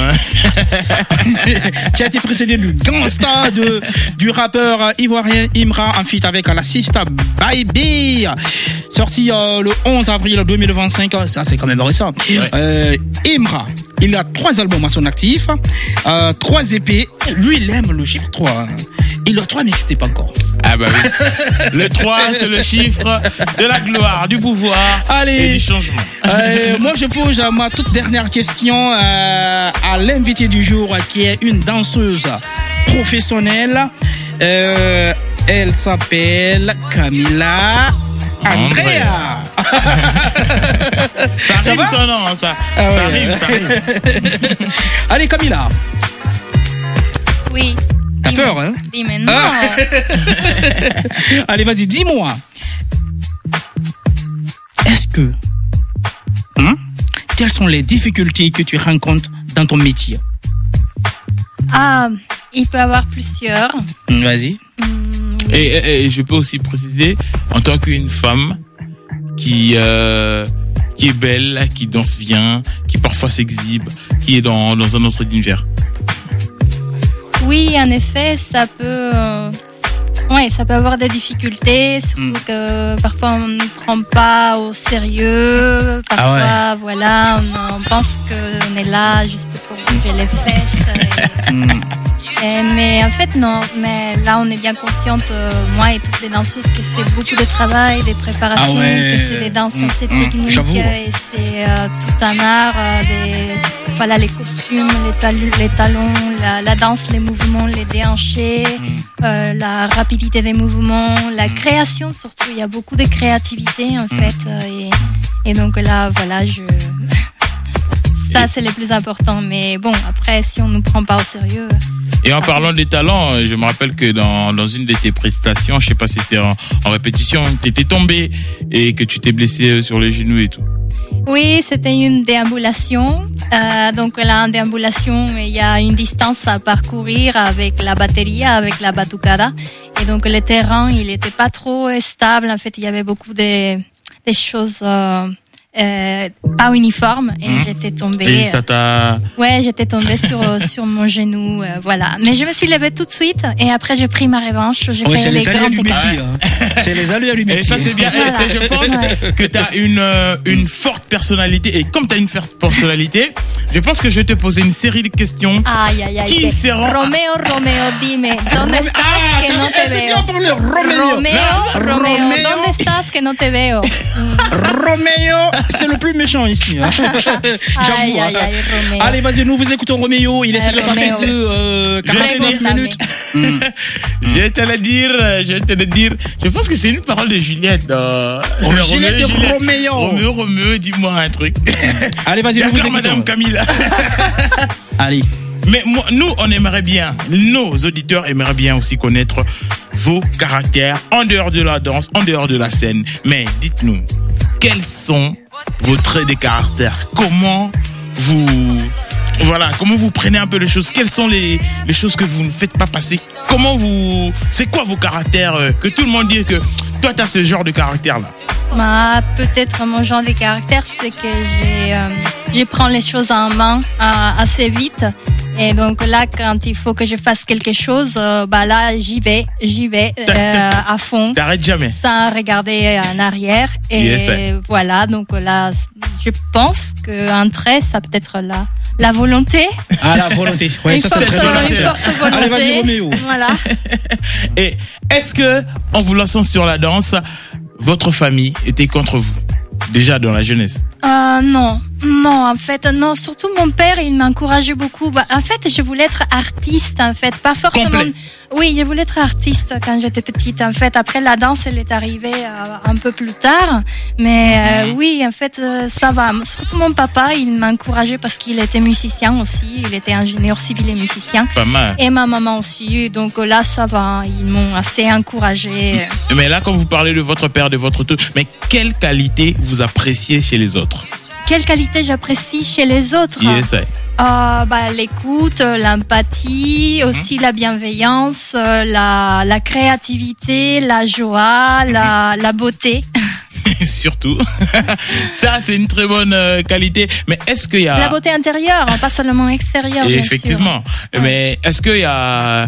Qui a été précédé du gangsta du rappeur ivoirien Imra en feat avec la Sista Baby, sorti le 11 avril 2025. Ça c'est quand même récent. Ouais. Imra, il a 3 albums à son actif, 3 EP. Lui il aime le chiffre 3. Il a 3 mixtapes encore. Ah bah oui. Le 3 c'est le chiffre de la gloire, du pouvoir. Allez. Et du changement. Moi je pose ma toute dernière question à l'invité du jour qui est une danseuse professionnelle. Elle s'appelle Camila Andrea. Ça rime ça non ça. Ah ouais. Ça rime. Allez Camila. Oui. T'as peur hein? Oui mais non. Allez vas-y dis-moi. Est-ce que quelles sont les difficultés que tu rencontres dans ton métier? Ah, il peut y avoir plusieurs. Vas-y. Et je peux aussi préciser, en tant qu'une femme qui est belle, qui danse bien, qui parfois s'exhibe, qui est dans un autre univers. Oui, en effet, ça peut avoir des difficultés, surtout que parfois on ne prend pas au sérieux, parfois voilà, on pense qu'on est là juste pour bouger les fesses. Mais en fait non, mais là on est bien consciente, moi et toutes les danseuses, que c'est beaucoup de travail, des préparations, que c'est des danses assez techniques, et c'est tout un art, voilà, les costumes, les talons, la danse, les mouvements, les déhanchés, la rapidité des mouvements, la création surtout, il y a beaucoup de créativité en fait, et donc là voilà, ça c'est le plus important, mais bon après si on ne nous prend pas au sérieux. Et en parlant des talents, je me rappelle que dans une de tes prestations, je sais pas si c'était en répétition, tu étais tombé et que tu t'es blessé sur les genoux et tout. Oui, c'était une déambulation. Donc là, en déambulation, il y a une distance à parcourir avec la batterie, avec la batucada. Et donc le terrain, il était pas trop stable. En fait, il y avait beaucoup des choses pas uniformes, et j'étais tombée. Et ça t'a... Ouais, j'étais tombée sur mon genou, voilà. Mais je me suis levée tout de suite, et après j'ai pris ma revanche. J'ai fait les grands métiers. C'est les aléas du métier. Et ça c'est bien. Voilà. Et je pense que t'as une forte personnalité, et comme t'as une forte personnalité, je pense que je vais te poser une série de questions. Ay. Qui sera... Romeo, dime, ¿dónde estás que no te veo? Romeo, ¿dónde estás que no te veo? Romeo, c'est le plus méchant ici. Hein. Aïe, Romeo. Allez, vas-y, nous vous écoutons Roméo. Il est déjà passé de 49 minutes. Je vais te le dire. Je pense que c'est une parole de Juliette. Juliette et Roméo. Roméo, dis-moi un truc. Allez, vas-y, nous vous écoutons. Madame Camille. Allez. Mais moi, nous, on aimerait bien, nos auditeurs aimeraient bien aussi connaître vos caractères en dehors de la danse, en dehors de la scène. Mais dites-nous, quels sont vos traits de caractère? Comment vous prenez un peu les choses? Quelles sont les choses que vous ne faites pas passer? C'est quoi vos caractères, que tout le monde dit que toi t'as ce genre de caractère là? Peut-être mon genre de caractère, c'est que je prends les choses en main assez vite, Et donc là, quand il faut que je fasse quelque chose, là, j'y vais à fond. T'arrêtes jamais. Sans regarder en arrière. Et voilà, donc là, je pense qu'un trait, ça peut être la volonté. Ah, la volonté. Ouais, ça c'est très bien. Une forte volonté. Allez, vas-y, Roméo. Voilà. Et est-ce que, en vous lançant sur la danse, votre famille était contre vous? Déjà dans la jeunesse? Non, en fait, non. Surtout mon père, il m'encourageait beaucoup. En fait, je voulais être artiste, en fait, pas forcément. Complet. Oui, je voulais être artiste quand j'étais petite. En fait, après la danse, elle est arrivée un peu plus tard. Mais oui, en fait, ça va. Surtout mon papa, il m'encourageait parce qu'il était musicien aussi. Il était ingénieur civil et musicien. Pas mal. Et ma maman aussi. Donc là, ça va. Ils m'ont assez encouragée. Mais là, quand vous parlez de votre père, de votre tout, mais quelle qualité vous appréciez chez les autres? Quelle qualité j'apprécie chez les autres? Yes, l'écoute, l'empathie, aussi la bienveillance, la créativité, la joie, la beauté. Surtout. Ça, c'est une très bonne qualité. Mais est-ce qu'il y a... La beauté intérieure, pas seulement extérieure, bien effectivement. sûr. Mais est-ce qu'il y a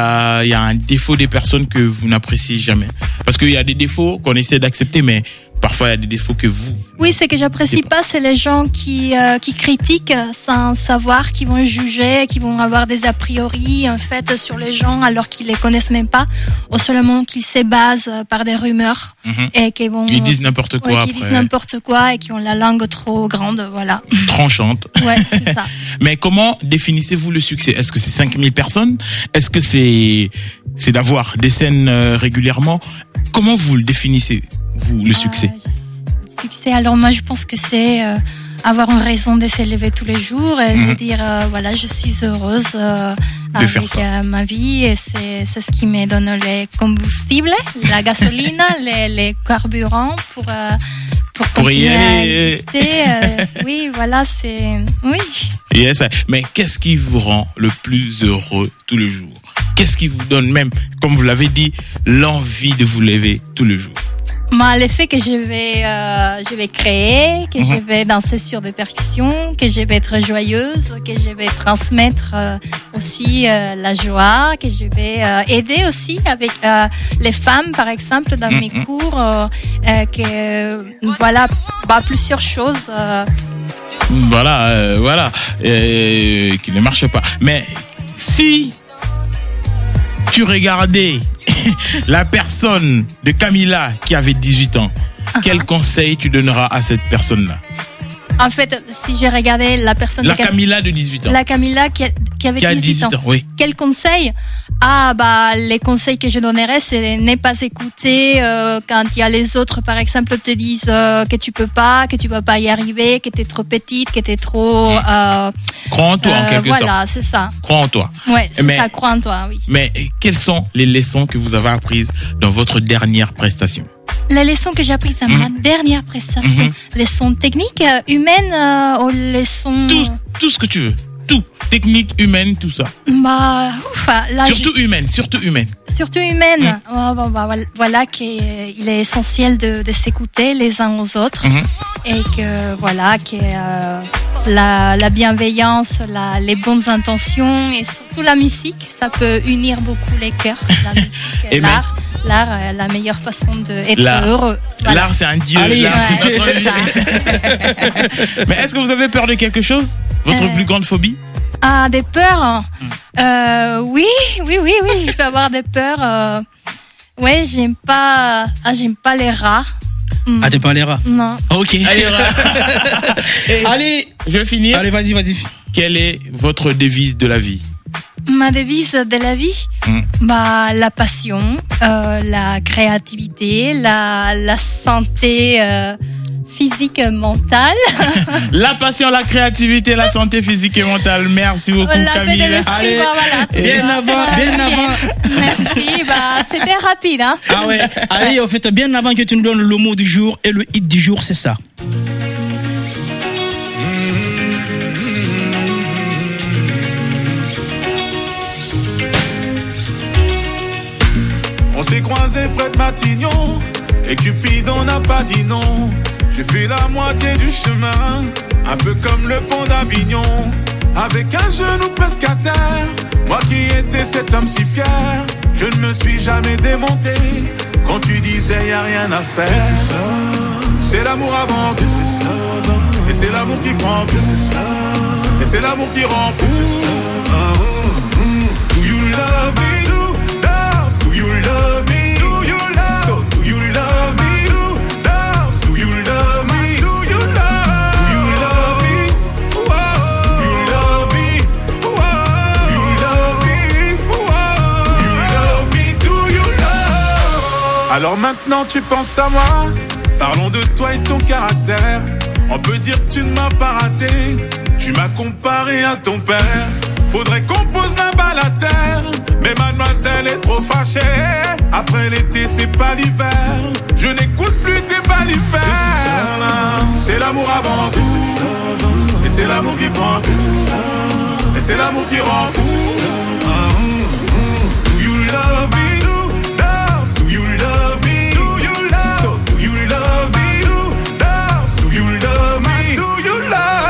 un défaut des personnes que vous n'appréciez jamais? Parce qu'il y a des défauts qu'on essaie d'accepter, mais parfois il y a des défauts que vous... Oui, c'est que j'apprécie pas, c'est les gens qui critiquent sans savoir, qui vont juger, qui vont avoir des a priori en fait sur les gens alors qu'ils les connaissent même pas, ou seulement qu'ils se basent par des rumeurs et qui vont... Ils disent n'importe quoi. Qui disent n'importe quoi et qui ont la langue trop grande, voilà. Tranchante. Ouais, c'est ça. Mais comment définissez-vous le succès? Est-ce que c'est 5000 personnes? Est-ce que c'est d'avoir des scènes régulièrement? Comment vous le définissez, vous, le succès? Succès, alors moi je pense que c'est avoir une raison de s'élever tous les jours et de dire voilà, je suis heureuse avec ma vie, et c'est ce qui me donne les combustibles, la gasoline, les carburants pour continuer à exister. Oui, voilà, c'est... Oui. Yes. Mais qu'est-ce qui vous rend le plus heureux tous les jours? Qu'est-ce qui vous donne même, comme vous l'avez dit, l'envie de vous lever tous les jours? L'effet que je vais créer, que je vais danser sur des percussions, que je vais être joyeuse, que je vais transmettre aussi la joie, que je vais aider aussi avec les femmes, par exemple, dans mes cours, voilà, plusieurs choses. Voilà, qui ne marche pas. Mais si tu regardais la personne de Camila qui avait 18 ans, quel conseil tu donneras à cette personne-là? En fait, si j'ai regardé la personne... Camila de 18 ans. La Camila qui avait 18 ans. Oui. Quel conseil? Les conseils que je donnerais, c'est ne pas écouter quand il y a les autres, par exemple, te disent que tu peux pas y arriver, que t'es trop petite, que t'es trop... Crois en toi, en quelque sorte. Voilà, c'est ça. Crois en toi. Ouais, ça, crois en toi, oui. Mais quelles sont les leçons que vous avez apprises dans votre dernière prestation? Les leçons que j'ai apprises dans ma dernière prestation, leçons techniques, humaines, ou leçons... Tout ce que tu veux. Tout. Technique, humaine, tout ça. Là, surtout humaine. Surtout humaine. Voilà qu'il est essentiel de s'écouter les uns aux autres. Et que, voilà, la bienveillance, les bonnes intentions et surtout la musique, ça peut unir beaucoup les cœurs. La musique, l'art est la meilleure façon d'être heureux. Voilà. L'art, c'est un dieu. C'est notre vie. Mais est-ce que vous avez peur de quelque chose? Votre plus grande phobie? Des peurs? Oui, je peux avoir des peurs. Ouais, j'aime pas les rats. Ah, t'aimes pas les rats? Non. Ok. Allez, je vais finir. Allez, vas-y. Quelle est votre devise de la vie? Ma devise de la vie, la passion, la créativité, la santé physique et mentale. La passion, la créativité, la santé physique et mentale. Merci beaucoup, Camila. Allez, bien avant. Merci, c'était rapide, hein. Ah ouais. Allez, en fait, bien avant que tu nous donnes le mot du jour et le hit du jour, c'est ça. On s'est croisés près de Matignon et Cupidon n'a pas dit non. J'ai fait la moitié du chemin, un peu comme le pont d'Avignon. avec un genou presque à terre. Moi qui étais cet homme si fier, je ne me suis jamais démonté. Quand tu disais y a rien à faire, c'est l'amour avant tout. Et c'est l'amour qui prend tout. Et c'est l'amour qui rend fou. Do you love me? Do you love me? Do you love? So do you love me? Do you love me? Do you love? Do you love me? Do you love me? Do you love me? Do you love me? Do you love? Alors maintenant tu penses à moi. Parlons de toi et ton caractère. On peut dire que tu ne m'as pas raté. Tu m'as comparé à ton père. Faudrait qu'on pose la balle à terre. Mais mademoiselle est trop fâchée. Après l'été c'est pas l'hiver. Je n'écoute plus tes balifères. C'est l'amour avant tout. Et c'est l'amour qui prend tout. Et c'est l'amour qui rend fou. Do you love me? Do you love me? Do you love? So do you love me? Do you love me? Do you love?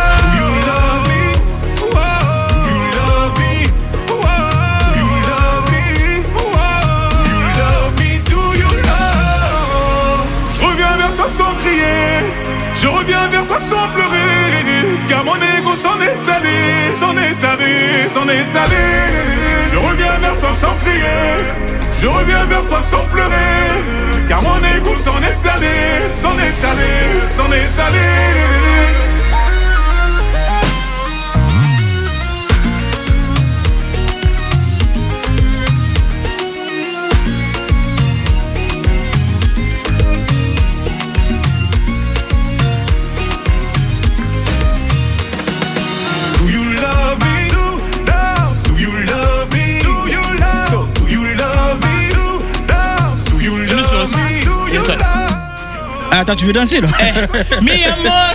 Sans crier, je reviens vers toi sans pleurer, car mon ego s'en est allé, s'en est allé, s'en est allé. Je reviens vers toi sans crier, je reviens vers toi sans pleurer, car mon ego s'en est allé, s'en est allé, s'en est allé. Attends, tu veux danser là? Mi amor.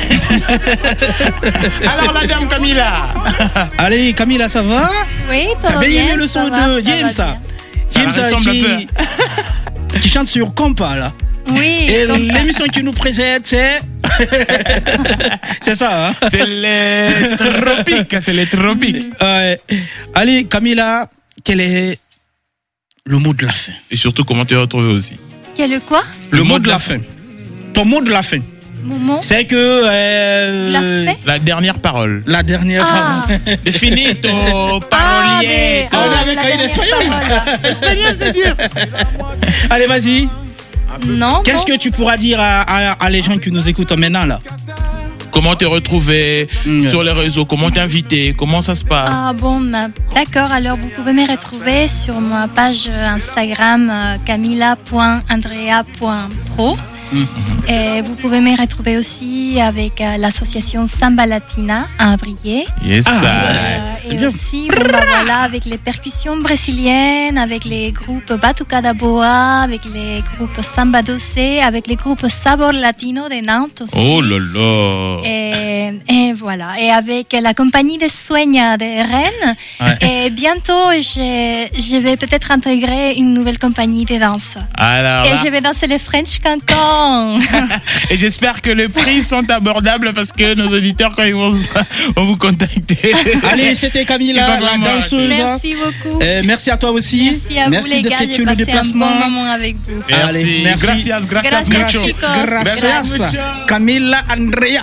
Alors la dame Camila. Allez Camila, ça va? Oui, ça va bien. bien. Il y a le son de James. James qui chante sur Compa là. Oui. Et l'émission qui nous précède, c'est... c'est ça, hein? C'est les tropiques, c'est les tropiques. Allez, Camila, quel est le mot de la fin? Et surtout, comment tu as retrouvé aussi? Quel est quoi? Le mot de la fin. Ton mot de la fin. Mon mot? C'est que... la dernière parole. La dernière parole. Finito, parolier. Espagnol, c'est bien. Allez, vas-y. Non. Qu'est-ce que tu pourras dire à les gens qui nous écoutent maintenant là? Comment te retrouver sur les réseaux? Comment t'inviter? Comment ça se passe? Ah bon, d'accord. Alors vous pouvez me retrouver sur ma page Instagram camila.andrea.pro. Et vous pouvez me retrouver aussi avec l'association Samba Latina à Abrié. Yes, et bien. Aussi, voilà, avec les percussions brésiliennes, avec les groupes Batucada Boa, avec les groupes Samba Doce, avec les groupes Sabor Latino de Nantes aussi. Oh là là. Et voilà. Et avec la compagnie des Sueña de Rennes. Ouais. Et bientôt, je vais peut-être intégrer une nouvelle compagnie de danse. Alors, et je vais danser le French Cancan. Et j'espère que les prix sont abordables parce que nos auditeurs, quand ils vont vous contacter. Allez, c'était Camila, la danseuse. Merci beaucoup. Merci à toi aussi. Merci à vous, les gars. J'ai passé un bon moment avec vous. Merci. Gracias mucho. Gracias. Camila Andrea.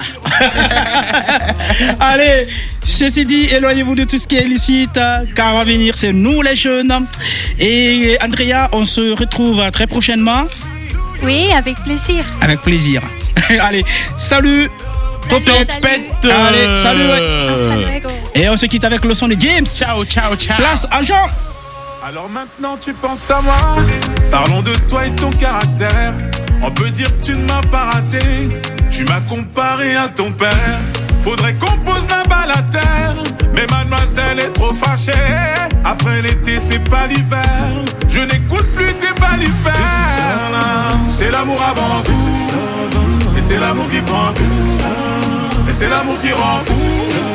Allez, ceci dit, éloignez-vous de tout ce qui est illicite, car à venir, c'est nous les jeunes. Et Andrea, on se retrouve très prochainement. Oui, avec plaisir. Avec plaisir. Allez, salut. Allez, salut. Et on se quitte avec le son de James. Ciao, ciao, ciao. Place agent. Alors maintenant tu penses à moi. Parlons de toi et ton caractère. On peut dire que tu ne m'as pas raté. Tu m'as comparé à ton père. Faudrait qu'on pose la balle à terre. Mais mademoiselle est trop fâchée. Après l'été c'est pas l'hiver. Je n'écoute plus tes balifères. C'est l'amour avant tout. Et c'est l'amour qui prend tout. Et c'est l'amour qui rend fou.